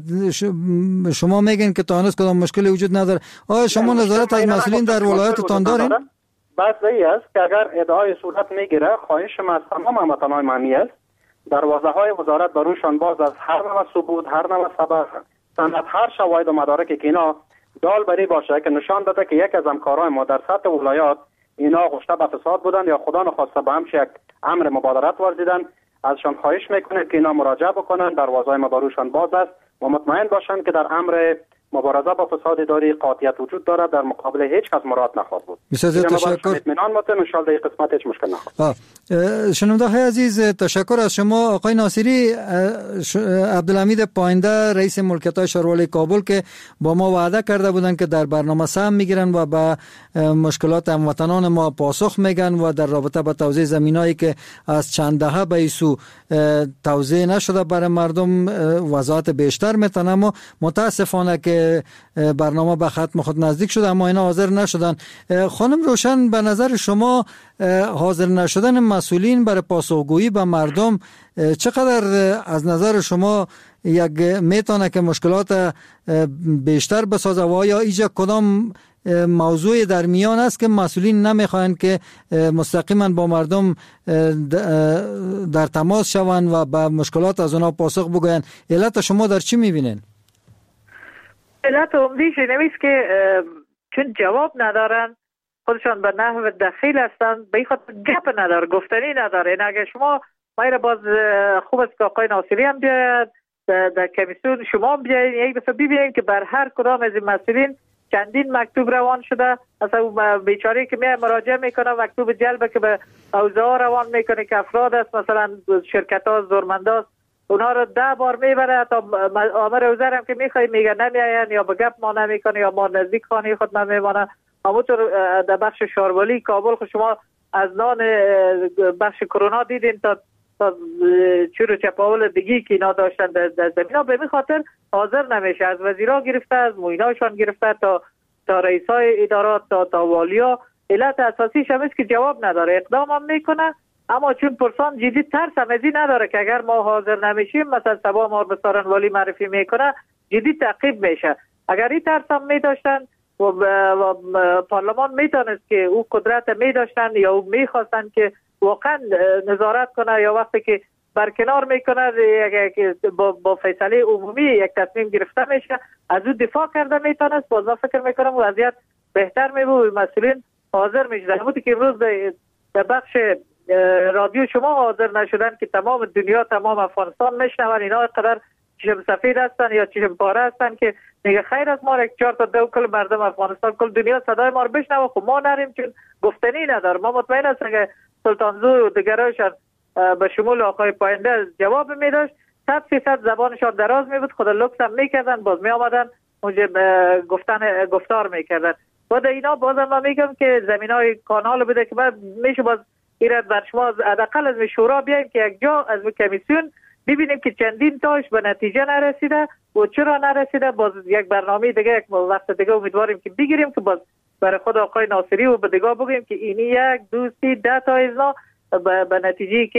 Speaker 4: شما میگین که تا هنوز کدام مشکلی وجود نداره. آیا شما نظارت از مسئولین در ولایتتان دارین؟
Speaker 7: بس این است که اگر ادعای صورت میگیره، خواهش ما از تمام هموطنان معنی است دروازه های وزارت بروشان باز از هر نوع ثبوت، هر نوع سبب، سند، هر شواهد و مدارکی که اینا دال بری باشه که نشان داده که یک از همکارای ما در سطح ولایات اینا گشته به فساد بودن یا خدا نخواسته به همش یک امر مبادرت ورزیدن، ازشان خواهش میکنه که اینا مراجعه بکنن، دروازه ما بروشان باز است و مطمئن باشن که در امر مبارزه با فساد اداری قاطعیت وجود دارد، در مقابل هیچ کس مراد نخواهد بود.
Speaker 4: بسیار تشکر.
Speaker 7: اطمینان متن ان شاء الله در قسمت هیچ مشکل نخواهد.
Speaker 4: شنونده های عزیز، تشکر از شما آقای ناصری. عبدالحمید پاینده رئیس ملکیت‌های شهروالی کابل که با ما وعده کرده بودند که در برنامه سهم میگیرن و به مشکلات هموطنان ما پاسخ میگن و در رابطه با توزیع زمینایی که از چند دهه به ایسو توزیع نشده برای مردم وضاحت بیشتر میتن، اما متاسفانه که برنامه به ختم خود نزدیک شده اما اینا حاضر نشدن. خانم روشن، به نظر شما حاضر نشدن مسئولین برای پاسخگویی به مردم چقدر از نظر شما یک میتونه که مشکلات بیشتر بسازه و آیا ایجا کدام موضوع در میان است که مسئولین نمیخواین که مستقیما با مردم در تماس شوند و به مشکلات از اونا پاسخ بگوین؟ علت شما در چی میبینین؟
Speaker 5: علت عمدیش نمیست که چون جواب ندارن، خودشان به نحو دخیل هستن، به این خاطر گپ نداره، گفتنی نداره. این اگه شما مایره باز خوب است که آقای ناصری هم بیاید در کمیسیون، شما بیاید یک دفعه ببینید که بر هر کدام از این مسئولین چندین مکتوب روان شده. مثلا بیچاره که می مراجعه میکنه مکتوب جلب که به اوضاع روان میکنه که افراد است، مثلا شرکت ها زورمنداست، اونا رو ده بار میبره تا آمر وزیر هم که میخوای میگه نمیاین یا به گپ ما نمیکنه یا ما نزدیک خانه خود نمیمانه. همونطور در بخش شهروالی کابل خود شما از نان بخش کرونا دیدین تا تا چور چپاول دیگی که اینا داشتن در زمین ها، به این خاطر حاضر نمیشه. از وزیرا گرفته، از مویناشان گرفته تا تا رئیسای ادارات تا تا والیا. علت اساسیش هم است که جواب نداره، اقدام هم میکنه اما چون پرسان جدی ترس هم ازی نداره که اگر ما حاضر نمیشیم مثلا سبا ما به سارن والی معرفی میکنه جدی تعقیب میشه. اگر این ترس هم میداشتن و, و پارلمان میتونست که او قدرت میداشتن یا او میخواستن که واقعا نظارت کنه یا وقتی که برکنار میکنه با, با فیصله عمومی یک تصمیم گرفته میشه از او دفاع کرده میتونست. باز فکر میکنم وضعیت بهتر میبود، مسئولین حاضر میشدن. همونطور که امروز در بخش رادیو شما حاضر نشدن که تمام دنیا، تمام افغانستان میشنون اینا قدر چشم سفید هستن یا چشم پاره هستن که میگه خیر از ما یک چهار تا دو کل مردم افغانستان کل دنیا صدای ما رو بشنوه، خب ما نریم چون گفتنی نداره. ما مطمئن هستیم که سلطانزو و دیگرایشان به شمول آقای پاینده جواب میداشت، صد فیصد زبانشان دراز میبود، خود لکس هم میکردن، باز می آمدن اونجا گفتن گفتار میکردن. بعد اینا بازم ما میگم که زمینای کانال بوده که بعد میشه باز ایراد بر شما حداقل از شورا بیایم که یک جا از کمیسیون ببینیم که چندین تاش به نتیجه نرسیده و چرا نرسیده. باز یک برنامه دیگه یک وقت دیگه امیدواریم که بگیریم که باز برای خود آقای ناصری و به دیگه بگیم که اینی یک دوستی ده تا اینا به نتیجه که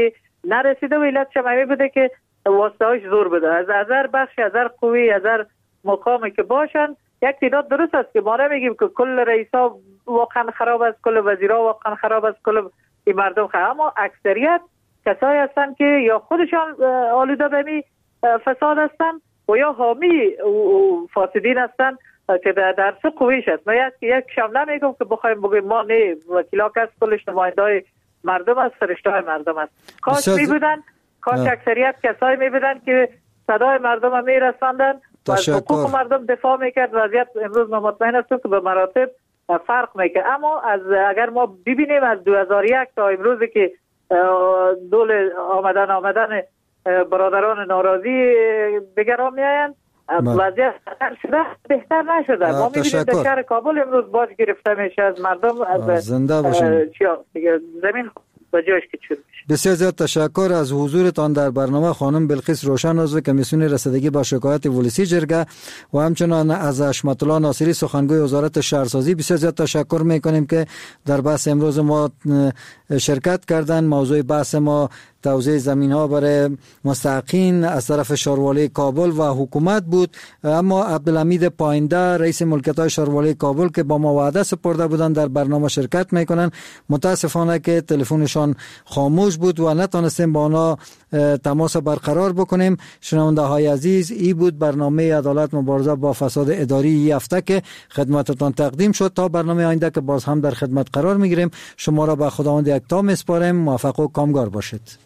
Speaker 5: نرسیده و علتش هم بوده که واسطه‌هاش زور بده. از هزار بخش، هزار قوی، هزار مقامی که باشن، یک تعداد درست است که ما نمیگیم که کل رئیسا واقعا خراب است، کل وزیرا واقعا خراب است، کل این مردم خراب، اما اکثریت کسایی هستن که یا خودشان آلوده به می فساد هستن و یا حامی فاسدین هستن که در سه قویش است. ما یک یک شم نمیگم که بخوایم بگیم ما نه وکیلا کس کلش نمایندای مردم است، فرشته های مردم است. کاش می بودن، کاش اکثریت کسایی می بودن که صدای مردم هم می رساندن و از حقوق مردم دفاع میکرد. وضعیت امروز ما مطمئن هستیم که به مراتب فرق میکنه. اما از اگر ما ببینیم از دو هزار و یک تا امروزی که دول آمدن آمدن برادران ناراضی بگرام میآیند، وضعیت شده بهتر نشده. ما میبینیم در شهر کابل امروز باج گرفته میشه از مردم، از
Speaker 4: زنده باشین
Speaker 5: زمین و جایش که چون میشه.
Speaker 4: بسیار زیاد تشکر از حضورتان در برنامه خانم بلقیس روشن، عضو کمیسیون رسیدگی با شکایات ولسی جرگه، و همچنان از حشمت الله ناصری سخنگوی وزارت شهرسازی. بسیار زیاد تشکر میکنیم که در بحث امروز ما شرکت کردن. موضوع بحث ما توزیع زمین ها برای مستحقین از طرف شاروالی کابل و حکومت بود. اما عبدالحمید پاینده رئیس ملکیت های شاروالی کابل که با ما وعده سپرده بودن در برنامه شرکت میکنن، متاسفانه که تلفنشان خاموش بود و نتونستیم با آنها تماس برقرار بکنیم. شنونده های عزیز، ای بود برنامه عدالت مبارزه با فساد اداری ای هفته که خدمتتان تقدیم شد. تا برنامه آینده که باز هم در خدمت قرار میگیریم، شما را به خداوند یکتا میسپاریم. موفق و کامگار باشید.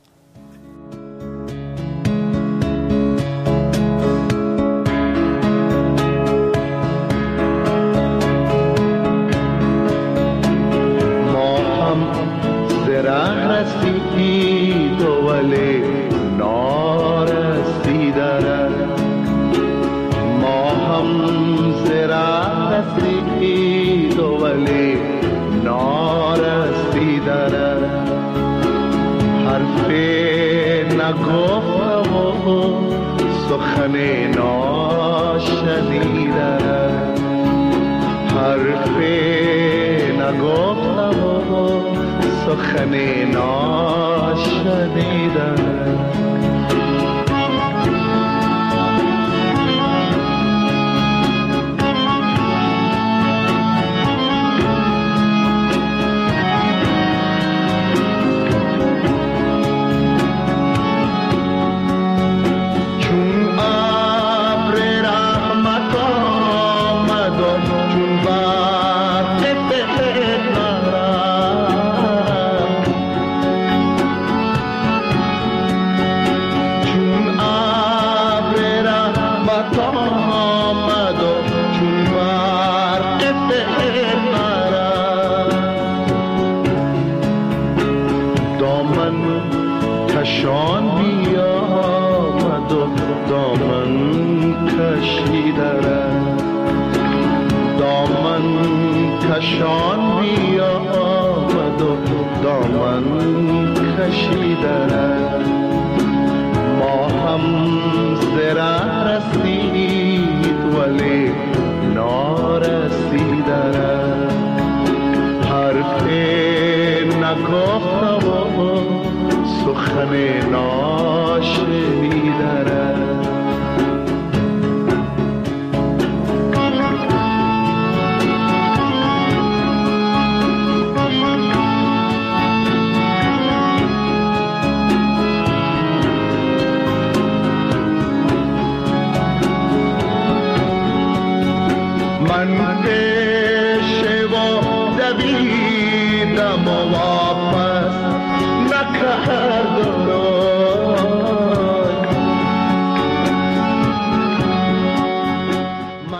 Speaker 12: رسید ولی نارسیده، ما هم زرا رسید ولی نارسیده، حرف نگفته و سخن ناشنیده، حرف نگفته و سخن ناشنیده. کشان بیا آمد و دامن کشیده، ما هم زره رسید ولی نارسیده، حرف نگفته و سخن ناشنیده. من پیش و دویدم و